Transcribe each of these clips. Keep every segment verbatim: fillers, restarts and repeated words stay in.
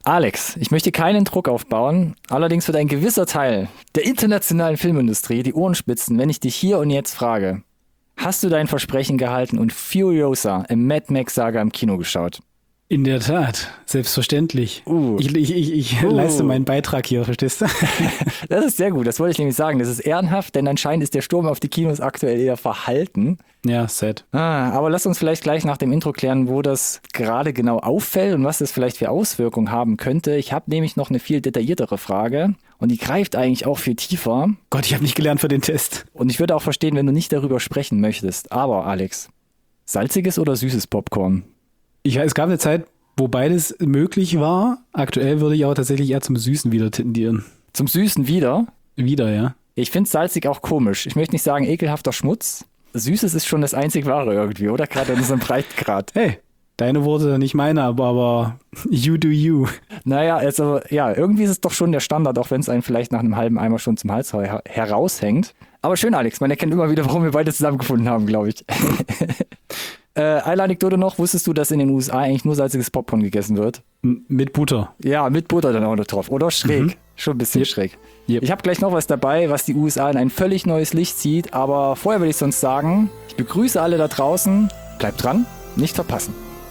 Alex, ich möchte keinen Druck aufbauen, allerdings wird ein gewisser Teil der internationalen Filmindustrie die Ohren spitzen, wenn ich dich hier und jetzt frage, hast du dein Versprechen gehalten und Furiosa im Mad Max-Saga im Kino geschaut? In der Tat, selbstverständlich. Uh. Ich, ich, ich, ich uh. leiste meinen Beitrag hier, verstehst du? Das ist sehr gut, das wollte ich nämlich sagen. Das ist ehrenhaft, denn anscheinend ist der Sturm auf die Kinos aktuell eher verhalten. Ja, sad. Ah, aber lass uns vielleicht gleich nach dem Intro klären, wo das gerade genau auffällt und was das vielleicht für Auswirkungen haben könnte. Ich habe nämlich noch eine viel detailliertere Frage und die greift eigentlich auch viel tiefer. Gott, ich habe nicht gelernt für den Test. Und ich würde auch verstehen, wenn du nicht darüber sprechen möchtest. Aber Alex, salziges oder süßes Popcorn? Ich, es gab eine Zeit, wo beides möglich war. Aktuell würde ich aber tatsächlich eher zum Süßen wieder tendieren. Zum Süßen wieder? Wieder, ja. Ich finde salzig auch komisch. Ich möchte nicht sagen ekelhafter Schmutz. Süßes ist schon das einzig Wahre irgendwie, oder? Gerade in unserem Breitengrad. Hey, deine Worte, nicht meine, aber, aber you do you. Naja, also ja, irgendwie ist es doch schon der Standard, auch wenn es einen vielleicht nach einem halben Eimer schon zum Hals her- heraushängt. Aber schön, Alex, man erkennt immer wieder, warum wir beide zusammengefunden haben, glaube ich. Äh, eine Anekdote noch, wusstest du, dass in den U S A eigentlich nur salziges Popcorn gegessen wird? M- mit Butter. Ja, mit Butter dann auch noch drauf. Oder schräg. Mhm. Schon ein bisschen yep. schräg. Yep. Ich habe gleich noch was dabei, was die U S A in ein völlig neues Licht zieht. Aber vorher würde ich sonst sagen, ich begrüße alle da draußen. Bleibt dran, nicht verpassen.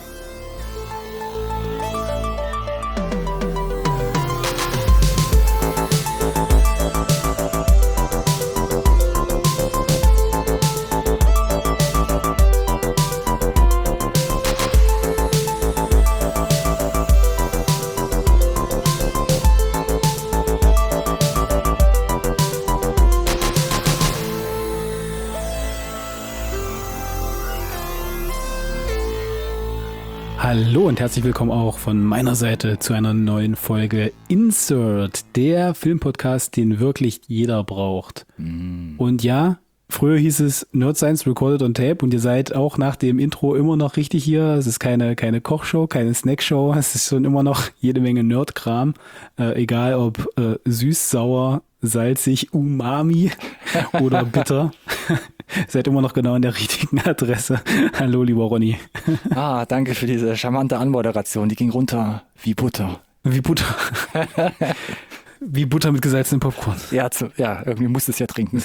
Hallo und herzlich willkommen auch von meiner Seite zu einer neuen Folge Insert, der Filmpodcast, den wirklich jeder braucht. Mm. Und ja, früher hieß es Nerd Science Recorded on Tape und ihr seid auch nach dem Intro immer noch richtig hier. Es ist keine, keine Kochshow, keine Snackshow, es ist schon immer noch jede Menge Nerdkram, äh, egal ob äh, süß, sauer, salzig, umami oder bitter. Seid immer noch genau an der richtigen Adresse. Hallo, lieber Ronny. Ah, danke für diese charmante Anmoderation. Die ging runter wie Butter. Wie Butter. Wie Butter mit gesalzenem Popcorn. Ja, zu, ja, irgendwie muss es ja trinken.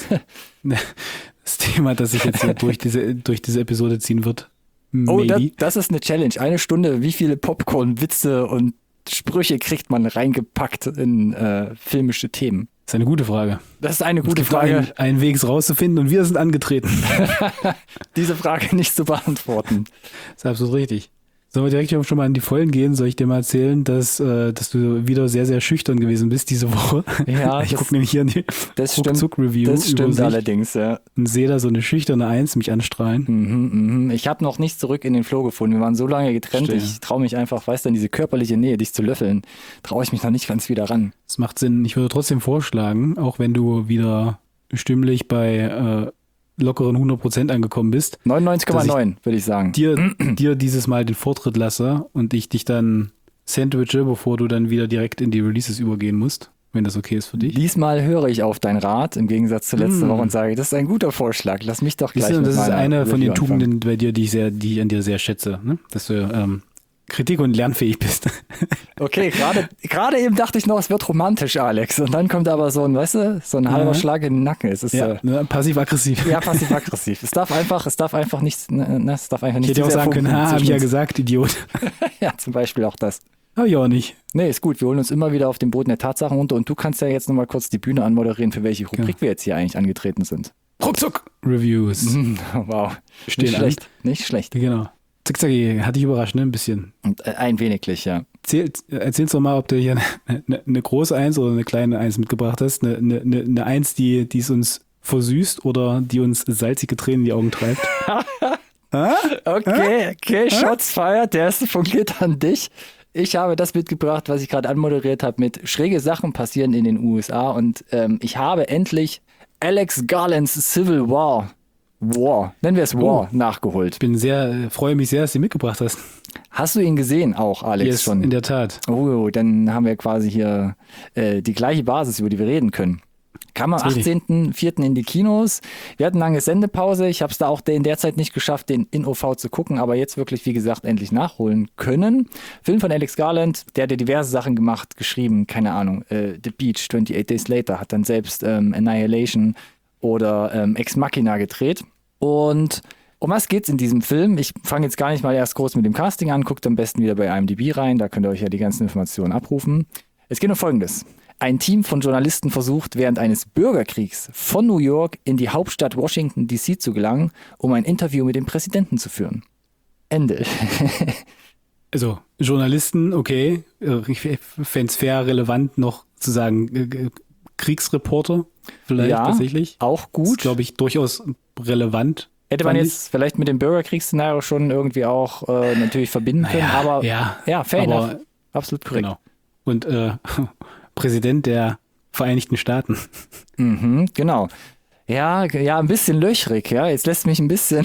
Das Thema, das sich jetzt hier durch diese, durch diese Episode ziehen wird. Maybe. Oh, das, das ist eine Challenge. Eine Stunde, wie viele Popcorn-Witze und Sprüche kriegt man reingepackt in äh, filmische Themen? Das ist eine gute Frage. Das ist eine gute Frage. Einen, einen Weg, es rauszufinden und wir sind angetreten. Diese Frage nicht zu beantworten. Das ist absolut richtig. Sollen wir direkt schon mal in die Vollen gehen? Soll ich dir mal erzählen, dass, äh, dass du wieder sehr, sehr schüchtern gewesen bist diese Woche? Ja, ich gucke nämlich hier in die Ruckzuck-Review. Das stimmt allerdings, ja. Und sehe da so eine schüchterne Eins mich anstrahlen. Mhm, mh. Ich habe noch nicht zurück in den Flow gefunden. Wir waren so lange getrennt. Stimmt. Ich traue mich einfach, weißt du, diese körperliche Nähe, dich zu löffeln, traue ich mich noch nicht ganz wieder ran. Das macht Sinn. Ich würde trotzdem vorschlagen, auch wenn du wieder stimmlich bei äh, lockeren hundert Prozent angekommen bist. neunundneunzig Komma neun würde ich sagen. Dir, dir dieses Mal den Vortritt lasse und ich dich dann sandwiche, bevor du dann wieder direkt in die Releases übergehen musst, wenn das okay ist für dich. Diesmal höre ich auf dein Rat, im Gegensatz zur letzten mm. Woche und sage, das ist ein guter Vorschlag, lass mich doch gleich Siehst du, mit das ist eine von den Review Tugenden bei dir, die ich, sehr, die ich an dir sehr schätze, ne? Dass du ähm, Kritik- und lernfähig bist. Okay, gerade gerade eben dachte ich noch, es wird romantisch, Alex. Und dann kommt aber so ein, weißt du, so ein halber ja. Schlag in den Nacken. Es ist ja, äh, passiv-aggressiv. Ja, passiv-aggressiv. Es darf einfach, es darf einfach nicht, ne, es darf einfach nicht. Ich hätte auch sagen können, ha, hab ich ja gesagt, Idiot. Ja, zum Beispiel auch das. Hab ich auch nicht. Nee, ist gut. Wir holen uns immer wieder auf den Boden der Tatsachen runter und du kannst ja jetzt nochmal kurz die Bühne anmoderieren, für welche Rubrik ja. wir jetzt hier eigentlich angetreten sind. Ruckzuck! Reviews. Wow. Stehen nicht schlecht. An. Nicht schlecht. Genau. Zickzacki, hat dich überrascht, ne? Ein bisschen. Ein weniglich, ja. Erzähl, erzähl's doch mal, ob du hier eine, eine, eine große Eins oder eine kleine Eins mitgebracht hast. Eine, eine, eine Eins, die, die es uns versüßt oder die uns salzige Tränen in die Augen treibt. Okay, okay, Shots fired. Der erste fungiert an dich. Ich habe das mitgebracht, was ich gerade anmoderiert habe, mit schräge Sachen passieren in den U S A. Und ähm, ich habe endlich Alex Garlands Civil War War, nennen wir es War, oh, nachgeholt. Ich bin sehr, freue mich sehr, dass du ihn mitgebracht hast. Hast du ihn gesehen auch, Alex, yes, schon? In der Tat. Oh, dann haben wir quasi hier äh, die gleiche Basis, über die wir reden können. Kam am achtzehnten vierten in die Kinos. Wir hatten lange Sendepause. Ich habe es da auch in der Zeit nicht geschafft, den in O V zu gucken, aber jetzt wirklich, wie gesagt, endlich nachholen können. Film von Alex Garland, der hat ja diverse Sachen gemacht, geschrieben, keine Ahnung, äh, The Beach, twenty-eight Days Later, hat dann selbst ähm, Annihilation oder ähm, Ex Machina gedreht. Und um was geht's in diesem Film? Ich fange jetzt gar nicht mal erst groß mit dem Casting an, guckt am besten wieder bei I M D B rein, da könnt ihr euch ja die ganzen Informationen abrufen. Es geht um Folgendes. Ein Team von Journalisten versucht, während eines Bürgerkriegs von New York in die Hauptstadt Washington D C zu gelangen, um ein Interview mit dem Präsidenten zu führen. Ende. Also, Journalisten, okay. Ich fände es fair, relevant noch zu sagen, Kriegsreporter vielleicht ja, tatsächlich. Auch gut. Das ist, glaube ich, durchaus relevant. Hätte man jetzt ich. vielleicht mit dem Bürgerkriegsszenario schon irgendwie auch äh, natürlich verbinden können, naja, aber ja, ja fair aber, enough. Absolut korrekt. Genau. Und äh, Präsident der Vereinigten Staaten. Mhm, genau. Ja, ja, ein bisschen löchrig, ja. Jetzt lässt mich ein bisschen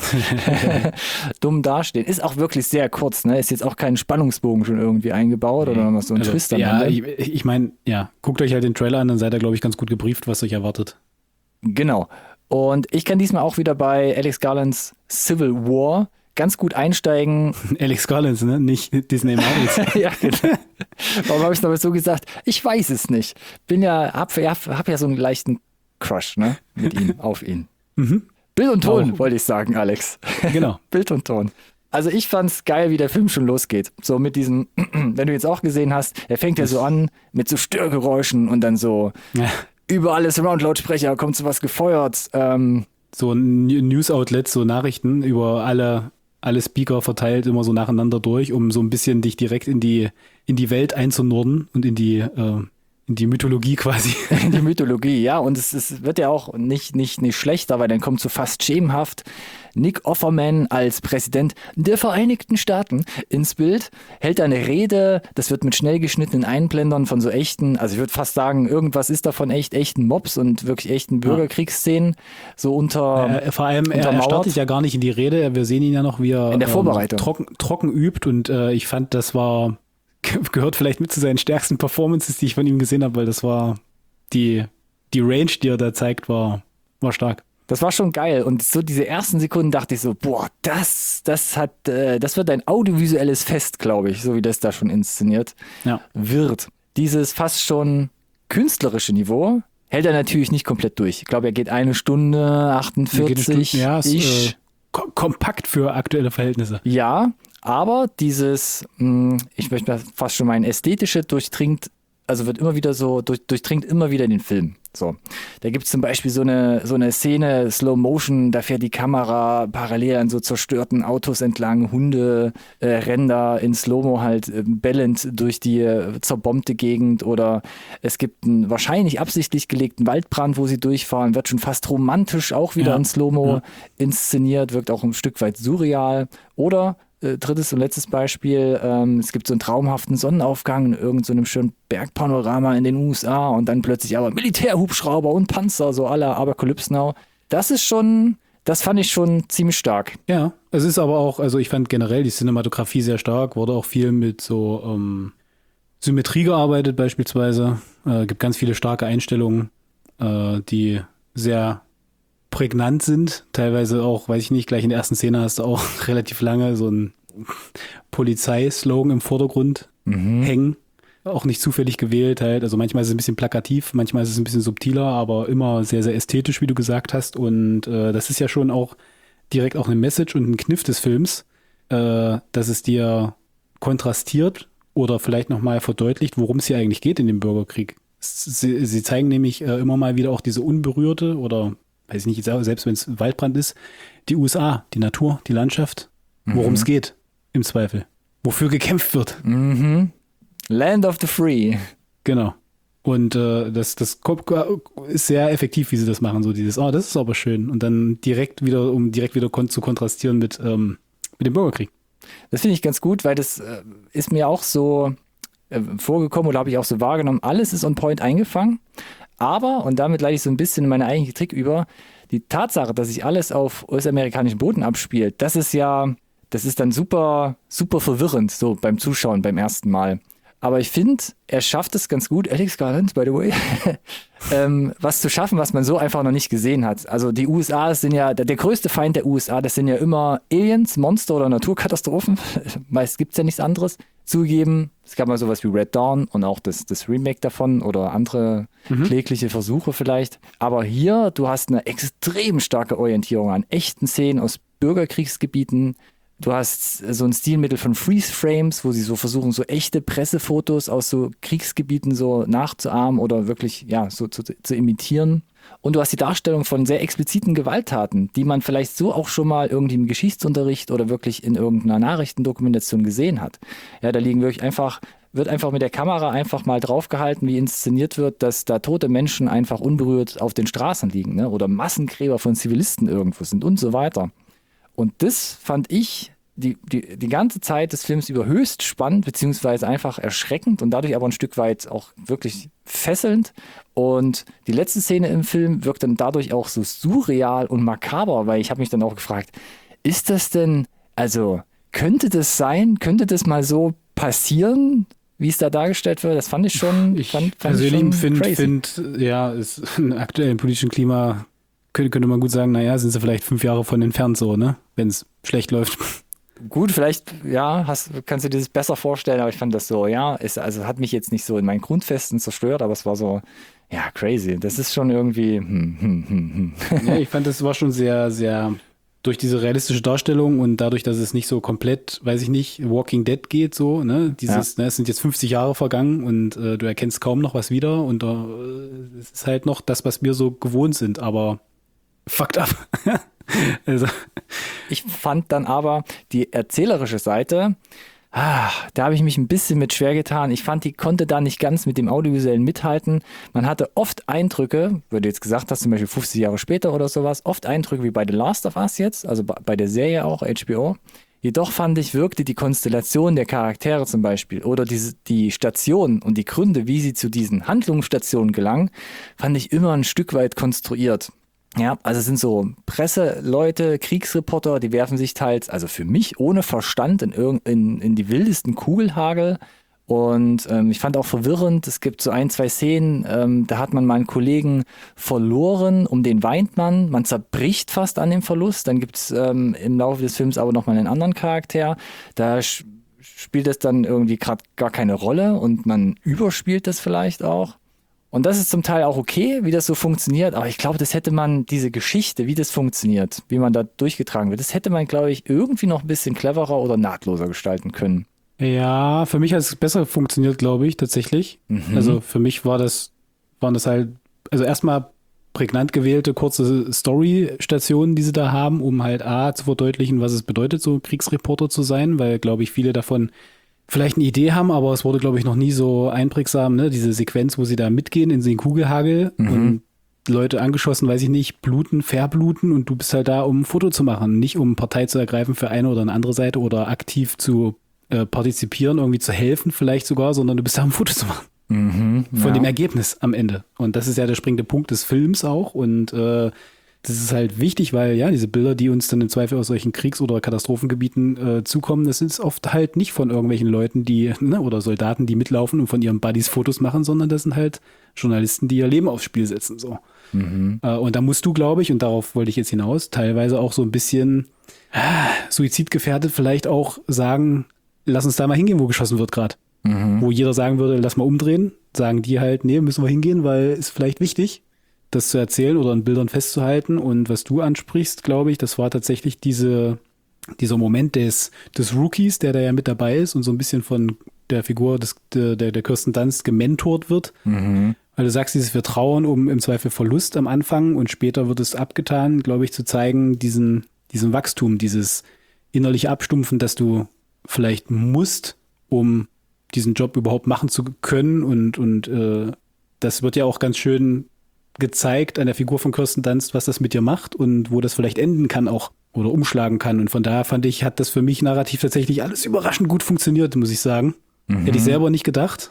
dumm dastehen. Ist auch wirklich sehr kurz, ne? Ist jetzt auch kein Spannungsbogen schon irgendwie eingebaut oder noch so ein also, Twist am ja, Ende. ich, ich meine, ja, guckt euch halt den Trailer an, dann seid ihr, glaube ich, ganz gut gebrieft, was euch erwartet. Genau. Und ich kann diesmal auch wieder bei Alex Garlands Civil War ganz gut einsteigen. Alex Garland, ne? Nicht Disney Marvels. Ja, genau. Warum habe ich es aber so gesagt? Ich weiß es nicht. Bin ja, hab, ja, hab ja so einen leichten Crush, ne? Mit ihm, auf ihn. Mhm. Bild und Ton, Auch. wollte ich sagen, Alex. Genau. Bild und Ton. Also ich fand's geil, wie der Film schon losgeht. So mit diesem, wenn du jetzt auch gesehen hast, er fängt ja so an mit so Störgeräuschen und dann so Ja. überall ist Surround-Lautsprecher, kommt so was gefeuert. Ähm, So ein News-Outlet, so Nachrichten über alle, alle Speaker verteilt, immer so nacheinander durch, um so ein bisschen dich direkt in die, in die Welt einzunorden und in die, äh, in die Mythologie quasi. In die Mythologie, ja. Und es, es wird ja auch nicht, nicht, nicht schlechter, weil dann kommt so fast schemenhaft Nick Offerman als Präsident der Vereinigten Staaten ins Bild, hält eine Rede, das wird mit schnell geschnittenen Einblendern von so echten, also ich würde fast sagen, irgendwas ist davon echt, echten Mobs und wirklich echten Bürgerkriegsszenen, so unter Äh, vor allem, er, er startet ja gar nicht in die Rede, wir sehen ihn ja noch, wie er in der Vorbereitung ähm, trocken, trocken übt und äh, ich fand, das war, gehört vielleicht mit zu seinen stärksten Performances, die ich von ihm gesehen habe, weil das war, die, die Range, die er da zeigt, war, war stark. Das war schon geil. Und so diese ersten Sekunden dachte ich so, boah, das, das hat, äh, das wird ein audiovisuelles Fest, glaube ich, so wie das da schon inszeniert Ja. wird. Dieses fast schon künstlerische Niveau hält er natürlich nicht komplett durch. Ich glaube, er geht eine Stunde achtundvierzig. Ja, ist, ich. äh, kom- kompakt für aktuelle Verhältnisse. Ja, aber dieses, mh, ich möchte mal fast schon meinen, ästhetische durchdringt, also wird immer wieder so, durch, durchdringt immer wieder den Film. So. Da gibt es zum Beispiel so eine, so eine Szene, Slow Motion, da fährt die Kamera parallel an so zerstörten Autos entlang, Hunde äh, rennen da in Slow-Mo halt äh, bellend durch die äh, zerbombte Gegend oder es gibt einen wahrscheinlich absichtlich gelegten Waldbrand, wo sie durchfahren, wird schon fast romantisch auch wieder Ja. in Slow-Mo Ja. inszeniert, wirkt auch ein Stück weit surreal. Oder Äh, drittes und letztes Beispiel, ähm, es gibt so einen traumhaften Sonnenaufgang in irgendeinem so einem schönen Bergpanorama in den U S A und dann plötzlich aber Militärhubschrauber und Panzer, so à la Apocalypse Now. Das ist schon, das fand ich schon ziemlich stark. Ja, es ist aber auch, also ich fand generell die Cinematografie sehr stark, wurde auch viel mit so ähm, Symmetrie gearbeitet beispielsweise. Äh, gibt ganz viele starke Einstellungen, äh, die sehr prägnant sind. Teilweise auch, weiß ich nicht, gleich in der ersten Szene hast du auch relativ lange so ein Polizeislogan im Vordergrund Mhm. hängen. Auch nicht zufällig gewählt halt. Also manchmal ist es ein bisschen plakativ, manchmal ist es ein bisschen subtiler, aber immer sehr, sehr ästhetisch, wie du gesagt hast. Und äh, das ist ja schon auch direkt auch eine Message und ein Kniff des Films, äh, dass es dir kontrastiert oder vielleicht nochmal verdeutlicht, worum es hier eigentlich geht in dem Bürgerkrieg. Sie, sie zeigen nämlich äh, immer mal wieder auch diese unberührte oder, weiß ich nicht, selbst wenn es Waldbrand ist, die U S A, die Natur, die Landschaft, worum es geht im Zweifel. Wofür gekämpft wird. Mhm. Land of the Free. Genau. Und äh, das, das kommt- ist sehr effektiv, wie sie das machen. So dieses, oh, das ist aber schön. Und dann direkt wieder, um direkt wieder kon- zu kontrastieren mit, ähm, mit dem Bürgerkrieg. Das finde ich ganz gut, weil das äh, ist mir auch so äh, vorgekommen oder habe ich auch so wahrgenommen. Alles ist on point eingefangen. Aber, und damit leite ich so ein bisschen in meine eigentliche Trick über, die Tatsache, dass sich alles auf U S-amerikanischem Boden abspielt, das ist ja, das ist dann super, super verwirrend, so beim Zuschauen beim ersten Mal. Aber ich finde, er schafft es ganz gut, Alex Garland, by the way, ähm, was zu schaffen, was man so einfach noch nicht gesehen hat. Also die U S A sind ja, der, der größte Feind der U S A, das sind ja immer Aliens, Monster oder Naturkatastrophen. Meist gibt es ja nichts anderes. Zugeben, es gab mal sowas wie Red Dawn und auch das, das Remake davon oder andere mhm. klägliche Versuche vielleicht. Aber hier, du hast eine extrem starke Orientierung an echten Szenen aus Bürgerkriegsgebieten. Du hast so ein Stilmittel von Freeze-Frames, wo sie so versuchen, so echte Pressefotos aus so Kriegsgebieten so nachzuahmen oder wirklich, ja, so zu, zu imitieren. Und du hast die Darstellung von sehr expliziten Gewalttaten, die man vielleicht so auch schon mal irgendwie im Geschichtsunterricht oder wirklich in irgendeiner Nachrichtendokumentation gesehen hat. Ja, da liegen wirklich einfach, wird einfach mit der Kamera einfach mal draufgehalten, wie inszeniert wird, dass da tote Menschen einfach unberührt auf den Straßen liegen, ne? Oder Massengräber von Zivilisten irgendwo sind und so weiter. Und das fand ich die, die, die ganze Zeit des Films über höchst spannend, beziehungsweise einfach erschreckend und dadurch aber ein Stück weit auch wirklich fesselnd. Und die letzte Szene im Film wirkt dann dadurch auch so surreal und makaber, weil ich habe mich dann auch gefragt, ist das denn, also könnte das sein, könnte das mal so passieren, wie es da dargestellt wird? Das fand ich schon Ich fand, fand persönlich finde, find, ja, ist im aktuellen politischen Klima könnte, könnte man gut sagen, naja, sind sie vielleicht fünf Jahre von entfernt so, ne? Wenn es schlecht läuft. Gut, vielleicht, ja, hast, kannst du dir das besser vorstellen, aber ich fand das so, ja, ist, also hat mich jetzt nicht so in meinen Grundfesten zerstört, aber es war so, ja, crazy. Das ist schon irgendwie, hm, hm, hm, hm. Ja, ich fand, das war schon sehr, sehr, durch diese realistische Darstellung und dadurch, dass es nicht so komplett, weiß ich nicht, Walking Dead geht, so, ne, dieses, ja. ne, es sind jetzt fünfzig Jahre vergangen und äh, du erkennst kaum noch was wieder und äh, es ist halt noch das, was wir so gewohnt sind, aber fucked up. Also. Ich fand dann aber die erzählerische Seite, ah, da habe ich mich ein bisschen mit schwer getan. Ich fand, die konnte da nicht ganz mit dem Audiovisuellen mithalten. Man hatte oft Eindrücke, wie du jetzt gesagt hast, zum Beispiel fünfzig Jahre später oder sowas, oft Eindrücke wie bei The Last of Us jetzt, also bei der Serie auch, H B O. Jedoch fand ich, wirkte die Konstellation der Charaktere zum Beispiel oder diese, die Stationen und die Gründe, wie sie zu diesen Handlungsstationen gelangen, fand ich immer ein Stück weit konstruiert. Ja, also es sind so Presseleute, Kriegsreporter, die werfen sich teils, also für mich ohne Verstand in, irg- in, in die wildesten Kugelhagel. Und ähm, ich fand auch verwirrend, es gibt so ein, zwei Szenen, ähm, da hat man mal einen Kollegen verloren, um den weint man, man zerbricht fast an dem Verlust. Dann gibt es ähm, im Laufe des Films aber nochmal einen anderen Charakter, da sch- spielt das dann irgendwie gerade gar keine Rolle und man überspielt das vielleicht auch. Und das ist zum Teil auch okay, wie das so funktioniert, aber ich glaube, das hätte man, diese Geschichte, wie das funktioniert, wie man da durchgetragen wird, das hätte man, glaube ich, irgendwie noch ein bisschen cleverer oder nahtloser gestalten können. Ja, für mich hat es besser funktioniert, glaube ich, tatsächlich. Mhm. Also für mich war das, waren das halt, also erstmal prägnant gewählte kurze Story-Stationen, die sie da haben, um halt A, zu verdeutlichen, was es bedeutet, so Kriegsreporter zu sein, weil, glaube ich, viele davon vielleicht eine Idee haben, aber es wurde, glaube ich, noch nie so einprägsam, ne? Diese Sequenz, wo sie da mitgehen in den Kugelhagel mhm. und Leute angeschossen, weiß ich nicht, bluten, verbluten und du bist halt da, um ein Foto zu machen, nicht um Partei zu ergreifen für eine oder eine andere Seite oder aktiv zu äh, partizipieren, irgendwie zu helfen vielleicht sogar, sondern du bist da, um ein Foto zu machen. Mhm, ja. Von dem Ergebnis am Ende. Und das ist ja der springende Punkt des Films auch und äh, das ist halt wichtig, weil ja, diese Bilder, die uns dann im Zweifel aus solchen Kriegs- oder Katastrophengebieten äh, zukommen, das ist oft halt nicht von irgendwelchen Leuten, die, ne, oder Soldaten, die mitlaufen und von ihren Buddies Fotos machen, sondern das sind halt Journalisten, die ihr Leben aufs Spiel setzen, so. Mhm. Äh, und da musst du, glaube ich, und darauf wollte ich jetzt hinaus, teilweise auch so ein bisschen äh, suizidgefährdet vielleicht auch sagen, lass uns da mal hingehen, wo geschossen wird gerade. Mhm. Wo jeder sagen würde, lass mal umdrehen, sagen die halt, nee, müssen wir hingehen, weil ist vielleicht wichtig, das zu erzählen oder in Bildern festzuhalten. Und was du ansprichst, glaube ich, das war tatsächlich diese, dieser Moment des, des Rookies, der da ja mit dabei ist und so ein bisschen von der Figur des, der, der Kirsten Dunst gementort wird. Mhm. Weil du sagst, dieses wir trauern um im Zweifel Verlust am Anfang und später wird es abgetan, glaube ich, zu zeigen, diesen, diesen Wachstum, dieses innerliche Abstumpfen, dass du vielleicht musst, um diesen Job überhaupt machen zu können. Und, und äh, das wird ja auch ganz schön gezeigt an der Figur von Kirsten Dunst, was das mit dir macht und wo das vielleicht enden kann auch oder umschlagen kann. Und von daher fand ich, hat das für mich narrativ tatsächlich alles überraschend gut funktioniert, muss ich sagen. Mhm. Hätte ich selber nicht gedacht.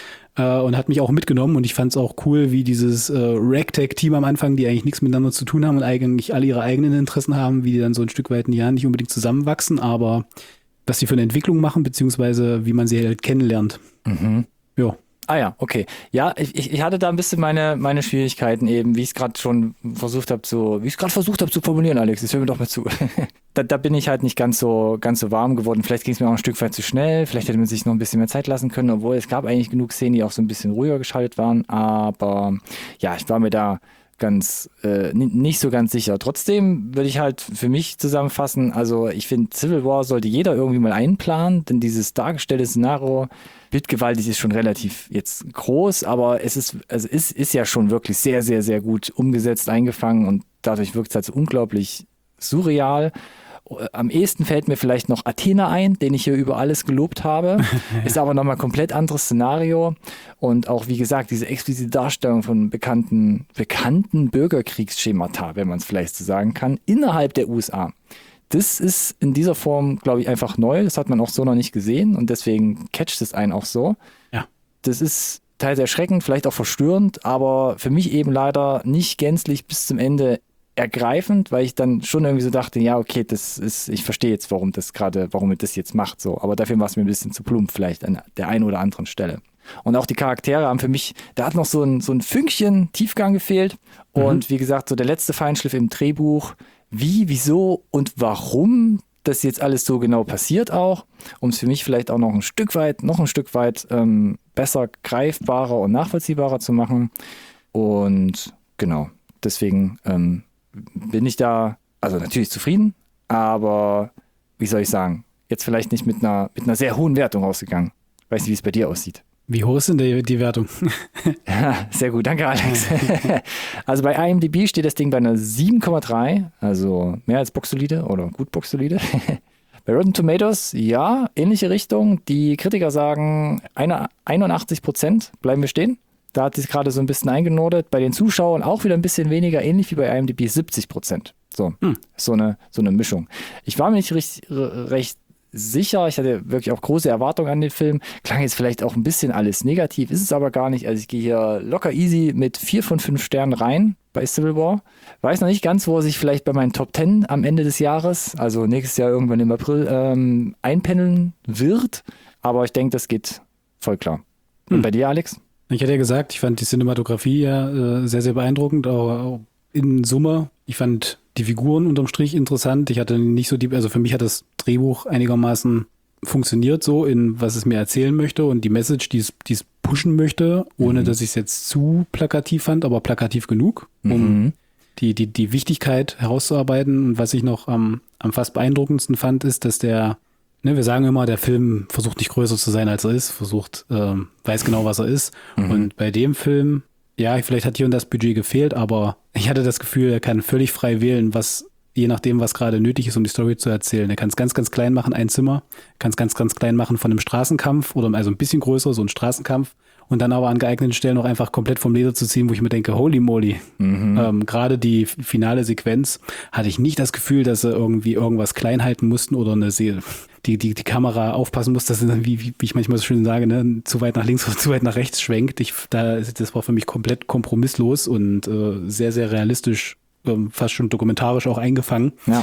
Äh, und hat mich auch mitgenommen und ich fand es auch cool, wie dieses äh, Ragtag-Team am Anfang, die eigentlich nichts miteinander zu tun haben und eigentlich alle ihre eigenen Interessen haben, wie die dann so ein Stück weit ja nicht unbedingt zusammenwachsen, aber was sie für eine Entwicklung machen, beziehungsweise wie man sie halt kennenlernt. Mhm. Ja. Ah ja, okay. Ja, ich, ich hatte da ein bisschen meine, meine Schwierigkeiten eben, wie ich es gerade schon versucht habe zu, wie ich es gerade versucht habe zu formulieren, Alex. Jetzt hör mir doch mal zu. da, da bin ich halt nicht ganz so, ganz so warm geworden. Vielleicht ging es mir auch ein Stück weit zu schnell. Vielleicht hätte man sich noch ein bisschen mehr Zeit lassen können, obwohl es gab eigentlich genug Szenen, die auch so ein bisschen ruhiger geschaltet waren. Aber ja, ich war mir da ganz äh, nicht so ganz sicher. Trotzdem würde ich halt für mich zusammenfassen, also ich finde, Civil War sollte jeder irgendwie mal einplanen, denn dieses dargestellte Szenario, bildgewaltig, ist schon relativ jetzt groß, aber es ist, also es ist ja schon wirklich sehr, sehr, sehr gut umgesetzt, eingefangen und dadurch wirkt es halt so unglaublich surreal. Am ehesten fällt mir vielleicht noch Athena ein, den ich hier über alles gelobt habe. Ist aber nochmal ein komplett anderes Szenario. Und auch, wie gesagt, diese explizite Darstellung von bekannten, bekannten Bürgerkriegsschemata, wenn man es vielleicht so sagen kann, innerhalb der U S A. Das ist in dieser Form, glaube ich, einfach neu. Das hat man auch so noch nicht gesehen und deswegen catcht es einen auch so. Ja. Das ist teils erschreckend, vielleicht auch verstörend, aber für mich eben leider nicht gänzlich bis zum Ende ergreifend, weil ich dann schon irgendwie so dachte, ja, okay, das ist, ich verstehe jetzt, warum das gerade, warum er das jetzt macht, so. Aber dafür war es mir ein bisschen zu plump, vielleicht an der einen oder anderen Stelle. Und auch die Charaktere haben für mich, da hat noch so ein, so ein Fünkchen Tiefgang gefehlt. Und mhm. wie gesagt, so der letzte Feinschliff im Drehbuch, wie, wieso und warum das jetzt alles so genau passiert auch, um es für mich vielleicht auch noch ein Stück weit, noch ein Stück weit ähm, besser greifbarer und nachvollziehbarer zu machen. Und genau, deswegen ähm, bin ich da, also natürlich zufrieden, aber wie soll ich sagen, jetzt vielleicht nicht mit einer, mit einer sehr hohen Wertung rausgegangen. Weiß nicht, wie es bei dir aussieht. Wie hoch ist denn die, die Wertung? Ja, sehr gut, danke Alex. Also bei I M D B steht das Ding bei einer sieben Komma drei, also mehr als boxsolide oder gut boxsolide. Bei Rotten Tomatoes, ja, ähnliche Richtung. Die Kritiker sagen einundachtzig Prozent, bleiben wir stehen. Da hat sich gerade so ein bisschen eingenordet. Bei den Zuschauern auch wieder ein bisschen weniger, ähnlich wie bei I M D B, siebzig Prozent. So, hm. so, eine, so eine Mischung. Ich war mir nicht recht, recht sicher. Ich hatte wirklich auch große Erwartungen an den Film. Klang jetzt vielleicht auch ein bisschen alles negativ, ist es aber gar nicht. Also ich gehe hier locker easy mit vier von fünf Sternen rein bei Civil War. Weiß noch nicht ganz, wo er sich vielleicht bei meinen Top zehn am Ende des Jahres, also nächstes Jahr irgendwann im April, ähm, einpendeln wird. Aber ich denke, das geht voll klar. Und hm. bei dir, Alex? Ich hatte ja gesagt, ich fand die Cinematografie ja äh, sehr, sehr beeindruckend, auch, auch in Summe. Ich fand die Figuren unterm Strich interessant. Ich hatte nicht so die, also für mich hat das Drehbuch einigermaßen funktioniert so, in was es mir erzählen möchte und die Message, die es, die es pushen möchte, ohne mhm. dass ich es jetzt zu plakativ fand, aber plakativ genug, um mhm. die, die, die Wichtigkeit herauszuarbeiten. Und was ich noch am, am fast beeindruckendsten fand, ist, dass der, ne, wir sagen immer, der Film versucht nicht größer zu sein, als er ist, versucht, ähm, weiß genau, was er ist. Mhm. Und bei dem Film, ja, vielleicht hat hier und das Budget gefehlt, aber ich hatte das Gefühl, er kann völlig frei wählen, was, je nachdem, was gerade nötig ist, um die Story zu erzählen. Er kann es ganz, ganz klein machen, ein Zimmer, kann es ganz, ganz klein machen von einem Straßenkampf oder also ein bisschen größer, so ein Straßenkampf und dann aber an geeigneten Stellen auch einfach komplett vom Leder zu ziehen, wo ich mir denke, holy moly. Mhm. Ähm, gerade die finale Sequenz hatte ich nicht das Gefühl, dass sie irgendwie irgendwas klein halten mussten oder eine Seele. Die, die, die Kamera aufpassen muss, dass sie dann, wie, wie ich manchmal so schön sage, ne, zu weit nach links oder zu weit nach rechts schwenkt. Ich, da, das war für mich komplett kompromisslos und äh, sehr, sehr realistisch, ähm, fast schon dokumentarisch auch eingefangen. Ja.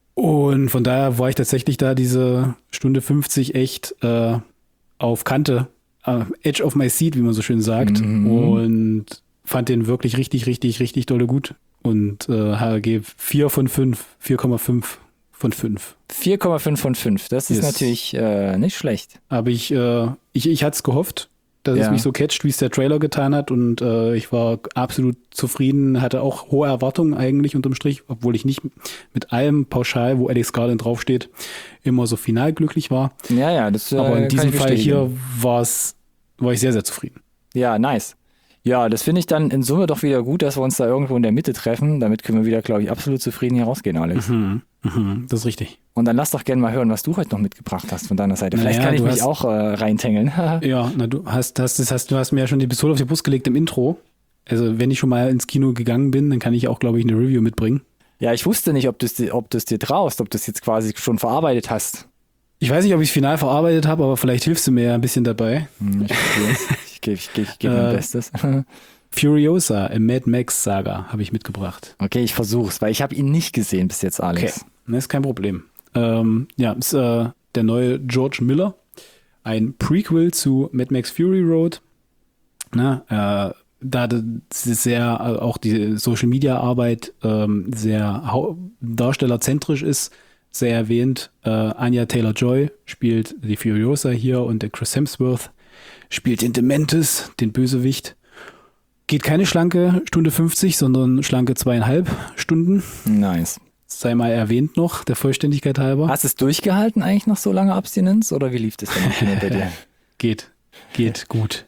Und von daher war ich tatsächlich da diese Stunde fünfzig echt äh, auf Kante, äh, edge of my seat, wie man so schön sagt. Mhm. Und fand den wirklich richtig, richtig, richtig dolle gut. Und äh, H G vier von fünf, vier Komma fünf. Von fünf. vier Komma fünf von fünf, das ist yes. natürlich äh, nicht schlecht. Aber ich, äh, ich, ich hatte es gehofft, dass ja. es mich so catcht, wie es der Trailer getan hat und äh, ich war absolut zufrieden, hatte auch hohe Erwartungen eigentlich unterm Strich, obwohl ich nicht mit allem pauschal, wo Alex Garland draufsteht, immer so final glücklich war. Ja, ja, das äh, Aber in diesem Fall hier war's, war ich sehr, sehr zufrieden. Ja, nice. Ja, das finde ich dann in Summe doch wieder gut, dass wir uns da irgendwo in der Mitte treffen. Damit können wir wieder, glaube ich, absolut zufrieden hier rausgehen, Alex. Mhm, mhm, das ist richtig. Und dann lass doch gerne mal hören, was du heute noch mitgebracht hast von deiner Seite. Vielleicht naja, kann ich mich hast, auch äh, reintängeln. Ja, na, du hast, hast, das hast, du hast mir ja schon die Pistole auf die Brust gelegt im Intro. Also wenn ich schon mal ins Kino gegangen bin, dann kann ich auch, glaube ich, eine Review mitbringen. Ja, ich wusste nicht, ob du es ob dir traust, ob du es jetzt quasi schon verarbeitet hast. Ich weiß nicht, ob ich es final verarbeitet habe, aber vielleicht hilfst du mir ja ein bisschen dabei. Hm, ich gebe ich geb, ich geb mein Bestes. Furiosa, im Mad Max Saga, habe ich mitgebracht. Okay, ich versuch's, weil ich habe ihn nicht gesehen bis jetzt, Alex. Okay, das ist kein Problem. Ähm, ja, ist äh, der neue George Miller. Ein Prequel zu Mad Max Fury Road. Na, äh, da das sehr, also auch die Social-Media-Arbeit ähm, sehr hau- darstellerzentrisch ist, sehr erwähnt. Äh, Anya Taylor-Joy spielt die Furiosa hier und der Chris Hemsworth spielt den Dementis, den Bösewicht. Geht keine schlanke Stunde fünfzig, sondern schlanke zweieinhalb Stunden. Nice. Sei mal erwähnt noch, der Vollständigkeit halber. Hast du es durchgehalten eigentlich noch so lange Abstinenz oder wie lief das denn im Kino bei dir? Geht, geht gut.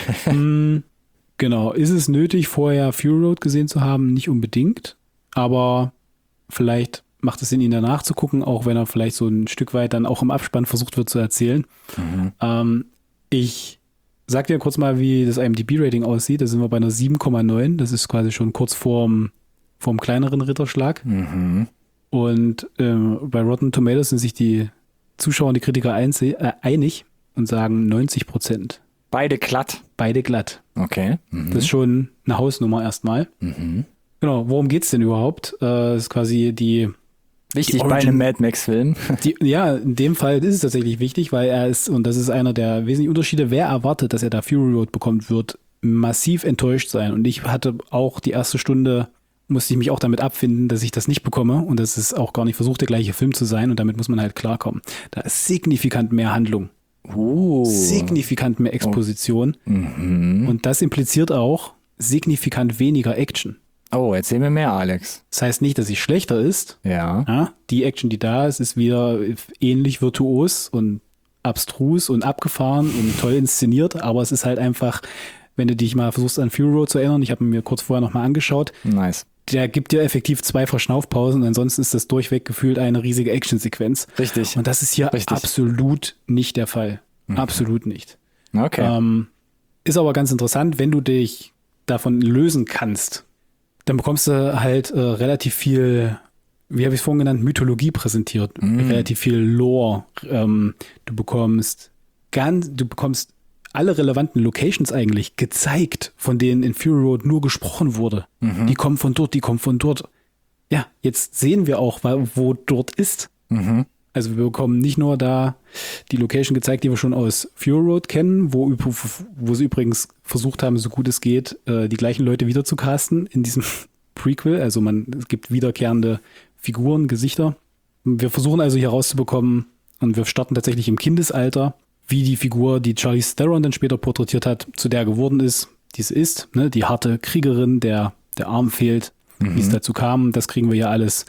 hm, genau, ist es nötig, vorher Fury Road gesehen zu haben? Nicht unbedingt, aber vielleicht macht es Sinn, ihn danach zu gucken, auch wenn er vielleicht so ein Stück weit dann auch im Abspann versucht wird zu erzählen. Mhm. Ähm, ich sag dir kurz mal, wie das I M D B-Rating aussieht. Da sind wir bei einer sieben Komma neun. Das ist quasi schon kurz vorm vom kleineren Ritterschlag. Mhm. Und äh, bei Rotten Tomatoes sind sich die Zuschauer und die Kritiker einse- äh, einig und sagen neunzig Prozent. Beide glatt? Beide glatt. Okay. Mhm. Das ist schon eine Hausnummer erstmal. Mhm. Genau, worum geht's denn überhaupt? Äh, das ist quasi die Wichtig die bei einem Mad Max-Film. Die, ja, in dem Fall ist es tatsächlich wichtig, weil er ist, und das ist einer der wesentlichen Unterschiede, wer erwartet, dass er da Fury Road bekommt, wird massiv enttäuscht sein. Und ich hatte auch die erste Stunde, musste ich mich auch damit abfinden, dass ich das nicht bekomme und dass es auch gar nicht versucht, der gleiche Film zu sein und damit muss man halt klarkommen. Da ist signifikant mehr Handlung. Uh. Signifikant mehr Exposition. Oh. Mhm. Und das impliziert auch signifikant weniger Action. Oh, erzähl mir mehr, Alex. Das heißt nicht, dass sie schlechter ist. Ja. Ja, die Action, die da ist, ist wieder ähnlich virtuos und abstrus und abgefahren und toll inszeniert, aber es ist halt einfach, wenn du dich mal versuchst an Fury Road zu erinnern, ich habe mir kurz vorher nochmal angeschaut. Nice. Der gibt dir effektiv zwei Verschnaufpausen und ansonsten ist das durchweg gefühlt eine riesige Actionsequenz. Richtig. Und das ist hier Richtig. absolut nicht der Fall. Mhm. Absolut nicht. Okay. Ähm, ist aber ganz interessant, wenn du dich davon lösen kannst, dann bekommst du halt äh, relativ viel, wie habe ich es vorhin genannt, Mythologie präsentiert, mm. relativ viel Lore. Ähm, du bekommst ganz, du bekommst alle relevanten Locations eigentlich gezeigt, von denen in Fury Road nur gesprochen wurde. Mhm. Die kommen von dort, die kommen von dort. Ja, jetzt sehen wir auch, wo dort ist. Mhm. Also wir bekommen nicht nur da die Location gezeigt, die wir schon aus Fury Road kennen, wo, wo sie übrigens versucht haben, so gut es geht, die gleichen Leute wieder zu casten in diesem Prequel. Also man, es gibt wiederkehrende Figuren, Gesichter. Wir versuchen also hier rauszubekommen und wir starten tatsächlich im Kindesalter, wie die Figur, die Charlize Theron dann später porträtiert hat, zu der geworden ist, die es ist. Ne? Die harte Kriegerin, der der Arm fehlt, mhm. wie es dazu kam. Das kriegen wir ja alles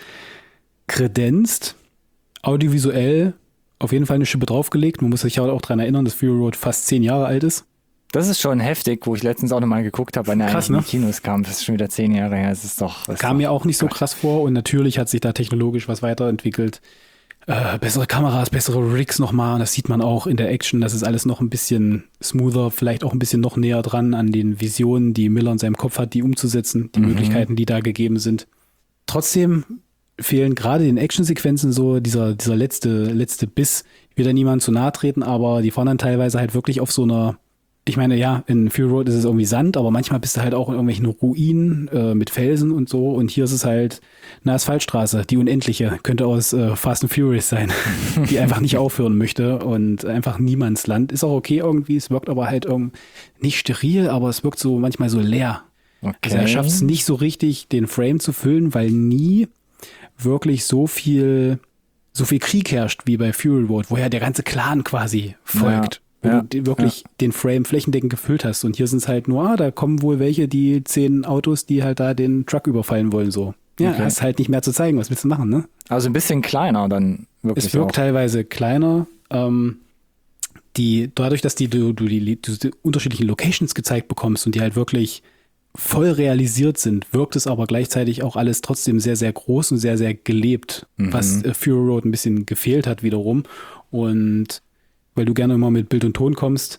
kredenzt. Audiovisuell auf jeden Fall eine Schippe draufgelegt. Man muss sich ja auch daran erinnern, dass Fury Road fast zehn Jahre alt ist. Das ist schon heftig, wo ich letztens auch nochmal geguckt habe, wenn er krass, eigentlich ne? in die Kinos kam. Das ist schon wieder zehn Jahre her. Das ist doch. Das kam doch, mir auch nicht so Gott. krass vor und natürlich hat sich da technologisch was weiterentwickelt. Äh, bessere Kameras, bessere Rigs nochmal. Das sieht man auch in der Action. Das ist alles noch ein bisschen smoother, vielleicht auch ein bisschen noch näher dran an den Visionen, die Miller in seinem Kopf hat, die umzusetzen, die mhm. Möglichkeiten, die da gegeben sind. Trotzdem fehlen gerade in Actionsequenzen so dieser, dieser letzte, letzte Biss. Ich will da niemandem zu nahe treten, aber die fahren dann teilweise halt wirklich auf so einer, ich meine, ja, in Fury Road ist es irgendwie Sand, aber manchmal bist du halt auch in irgendwelchen Ruinen äh, mit Felsen und so und hier ist es halt eine Asphaltstraße, die unendliche, könnte aus äh, Fast and Furious sein, die einfach nicht aufhören möchte und einfach Niemandsland. Ist auch okay irgendwie, es wirkt aber halt irgendwie nicht steril, aber es wirkt so manchmal so leer. Okay. Also er schafft es nicht so richtig, den Frame zu füllen, weil nie wirklich so viel, so viel Krieg herrscht wie bei Fury Road, woher der ganze Clan quasi folgt. Ja, wo ja, du wirklich ja. den Frame flächendeckend gefüllt hast. Und hier sind es halt nur, ah, da kommen wohl welche, die zehn Autos, die halt da den Truck überfallen wollen, so. Ja, okay. Hast halt nicht mehr zu zeigen, was willst du machen, ne? Also ein bisschen kleiner dann wirklich. Es wirkt auch. teilweise kleiner. Ähm, die, dadurch, dass die, du, du die, du die unterschiedlichen Locations gezeigt bekommst und die halt wirklich voll realisiert sind, wirkt es aber gleichzeitig auch alles trotzdem sehr, sehr groß und sehr, sehr gelebt, mhm. was äh, Fury Road ein bisschen gefehlt hat wiederum. Und weil du gerne immer mit Bild und Ton kommst,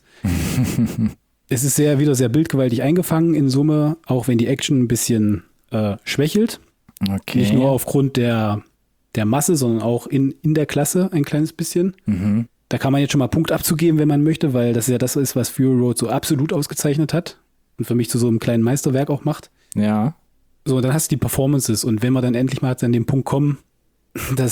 es ist sehr, wieder sehr bildgewaltig eingefangen in Summe, auch wenn die Action ein bisschen äh, schwächelt. Okay. Nicht nur aufgrund der, der Masse, sondern auch in, in der Klasse ein kleines bisschen. Mhm. Da kann man jetzt schon mal Punkt abzugeben, wenn man möchte, weil das ja das ist, was Fury Road so absolut ausgezeichnet hat. Und für mich zu so einem kleinen Meisterwerk auch macht. Ja. So, dann hast du die Performances und wenn wir dann endlich mal an den Punkt kommen, dass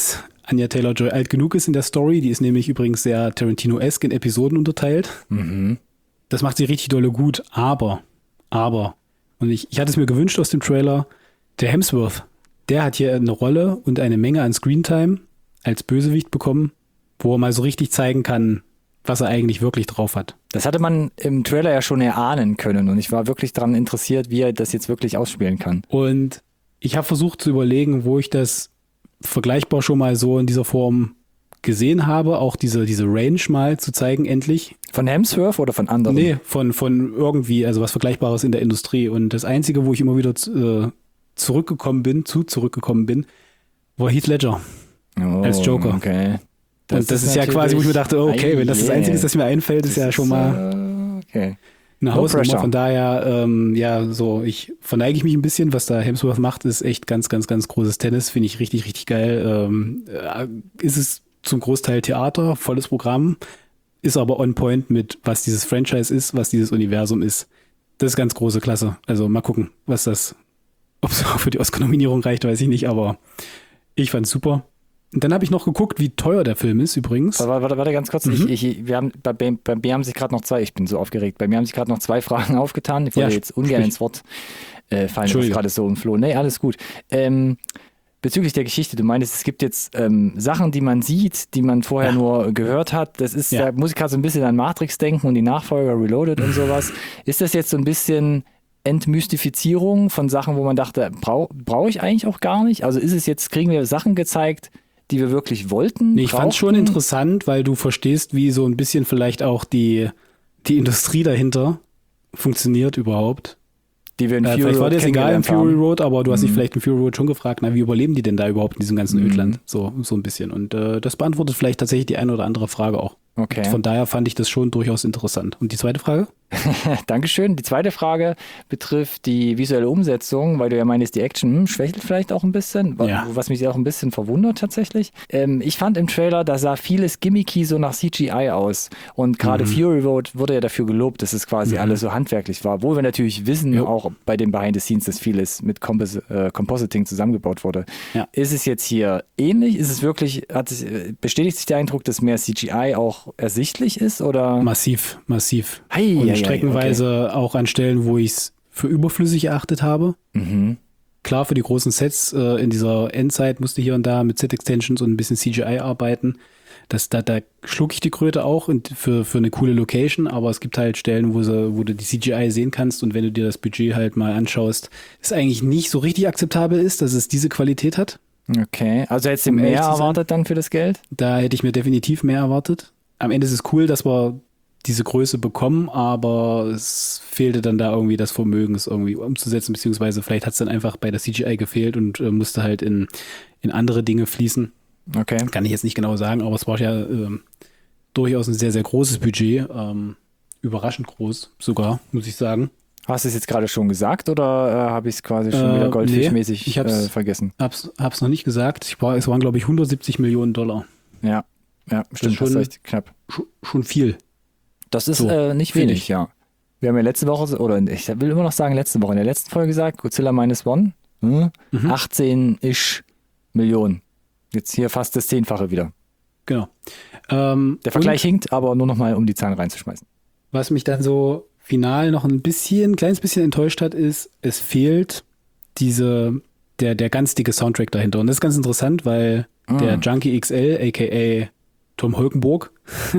Anya Taylor-Joy alt genug ist in der Story. Die ist nämlich übrigens sehr Tarantino-esque in Episoden unterteilt. Mhm. Das macht sie richtig dolle gut, aber, aber, und ich, ich hatte es mir gewünscht aus dem Trailer, der Hemsworth, der hat hier eine Rolle und eine Menge an Screentime als Bösewicht bekommen, wo er mal so richtig zeigen kann, was er eigentlich wirklich drauf hat. Das hatte man im Trailer ja schon erahnen können und ich war wirklich daran interessiert, wie er das jetzt wirklich ausspielen kann. Und ich habe versucht zu überlegen, wo ich das vergleichbar schon mal so in dieser Form gesehen habe, auch diese, diese Range mal zu zeigen, endlich. Von Hemsworth oder von anderen? Nee, von, von irgendwie, also was Vergleichbares in der Industrie. Und das Einzige, wo ich immer wieder äh, zurückgekommen bin, zu zurückgekommen bin, war Heath Ledger oh, als Joker. Okay. Das und das ist, ist ja quasi, wo ich mir dachte, oh, okay, wenn das das Einzige ist, das mir einfällt, ist das ja schon mal uh, okay. eine Hausnummer. Von daher, ähm, ja, so, ich verneige ich mich ein bisschen. Was da Hemsworth macht, ist echt ganz, ganz, ganz großes Tennis. Finde ich richtig, richtig geil. Ähm, äh, ist es zum Großteil Theater, volles Programm, ist aber on point mit, was dieses Franchise ist, was dieses Universum ist. Das ist ganz große Klasse. Also mal gucken, was das, ob es auch für die Oscar-Nominierung reicht, weiß ich nicht, aber ich fand's super. Und dann habe ich noch geguckt, wie teuer der Film ist übrigens. Warte, warte, warte ganz kurz. Mhm. Ich, ich, wir haben, bei, bei, bei mir haben sich gerade noch zwei, ich bin so aufgeregt, bei mir haben sich gerade noch zwei Fragen aufgetan. Ich wollte ja, jetzt ungern sprich. ins Wort äh, fallen, was gerade so im Floh. Nee, alles gut. Ähm, bezüglich der Geschichte, du meinst, es gibt jetzt ähm, Sachen, die man sieht, die man vorher ja. nur gehört hat. Das ist, ja. da muss ich gerade so ein bisschen an Matrix denken und die Nachfolger Reloaded und sowas. Ist das jetzt so ein bisschen Entmystifizierung von Sachen, wo man dachte, brauche brauch ich eigentlich auch gar nicht? Also ist es jetzt, kriegen wir Sachen gezeigt, die wir wirklich wollten? Nee, ich fand es schon interessant, weil du verstehst, wie so ein bisschen vielleicht auch die, die Industrie dahinter funktioniert überhaupt. Die wir in äh, Fury vielleicht war Road das egal im Fury haben. Road, aber du hast mhm. dich vielleicht im Fury Road schon gefragt, na, wie überleben die denn da überhaupt in diesem ganzen mhm. Ödland? So, so ein bisschen. Und äh, das beantwortet vielleicht tatsächlich die eine oder andere Frage auch. Okay. Und von daher fand ich das schon durchaus interessant. Und die zweite Frage? Dankeschön. Die zweite Frage betrifft die visuelle Umsetzung, weil du ja meinst, die Action hm, schwächelt vielleicht auch ein bisschen, ja. was mich auch ein bisschen verwundert tatsächlich. Ähm, ich fand im Trailer, da sah vieles gimmicky so nach C G I aus und gerade mhm. Fury Road wurde ja dafür gelobt, dass es quasi mhm. alles so handwerklich war, obwohl wir natürlich wissen, jo. auch bei den Behind the Scenes, dass vieles mit Compos äh, Compositing zusammengebaut wurde. Ja. Ist es jetzt hier ähnlich? Ist es wirklich, hat es, bestätigt sich der Eindruck, dass mehr C G I auch ersichtlich ist? Oder? Massiv, massiv. Hey, und ja, streckenweise ja, okay. auch an Stellen, wo ich es für überflüssig erachtet habe. Mhm. Klar, für die großen Sets äh, in dieser Endzeit musste hier und da mit Set-Extensions und ein bisschen C G I arbeiten. Das, da, da schluck ich die Kröte auch und für, für eine coole Location, aber es gibt halt Stellen, wo, sie, wo du die C G I sehen kannst und wenn du dir das Budget halt mal anschaust, es eigentlich nicht so richtig akzeptabel ist, dass es diese Qualität hat. Okay, also hättest du mehr erwartet dann für das Geld? Da hätte ich mir definitiv mehr erwartet. Am Ende ist es cool, dass wir diese Größe bekommen, aber es fehlte dann da irgendwie das Vermögen, es irgendwie umzusetzen, beziehungsweise vielleicht hat es dann einfach bei der C G I gefehlt und äh, musste halt in, in andere Dinge fließen. Okay. Kann ich jetzt nicht genau sagen, aber es war ja ähm, durchaus ein sehr, sehr großes Budget. Ähm, überraschend groß sogar, muss ich sagen. Hast du es jetzt gerade schon gesagt oder äh, habe ich es quasi schon äh, wieder goldfischmäßig nee, ich hab's, äh, vergessen? Hab's, hab's noch nicht gesagt. Ich war, es waren, glaube ich, hundertsiebzig Millionen Dollar. Ja, ja, stimmt, schon, das ist echt knapp. Schon, schon viel. Das ist so, äh, nicht wenig, ja. Wir haben ja letzte Woche, oder ich will immer noch sagen letzte Woche, in der letzten Folge gesagt, Godzilla Minus One, hm, mhm. achtzehn-ish Millionen. Jetzt hier fast das Zehnfache wieder. Genau. Ähm, der Vergleich hinkt, aber nur noch mal, um die Zahlen reinzuschmeißen. Was mich dann so final noch ein bisschen, ein kleines bisschen enttäuscht hat, ist, es fehlt diese, der, der ganz dicke Soundtrack dahinter. Und das ist ganz interessant, weil mm. der Junkie X L, aka Tom Holkenborg,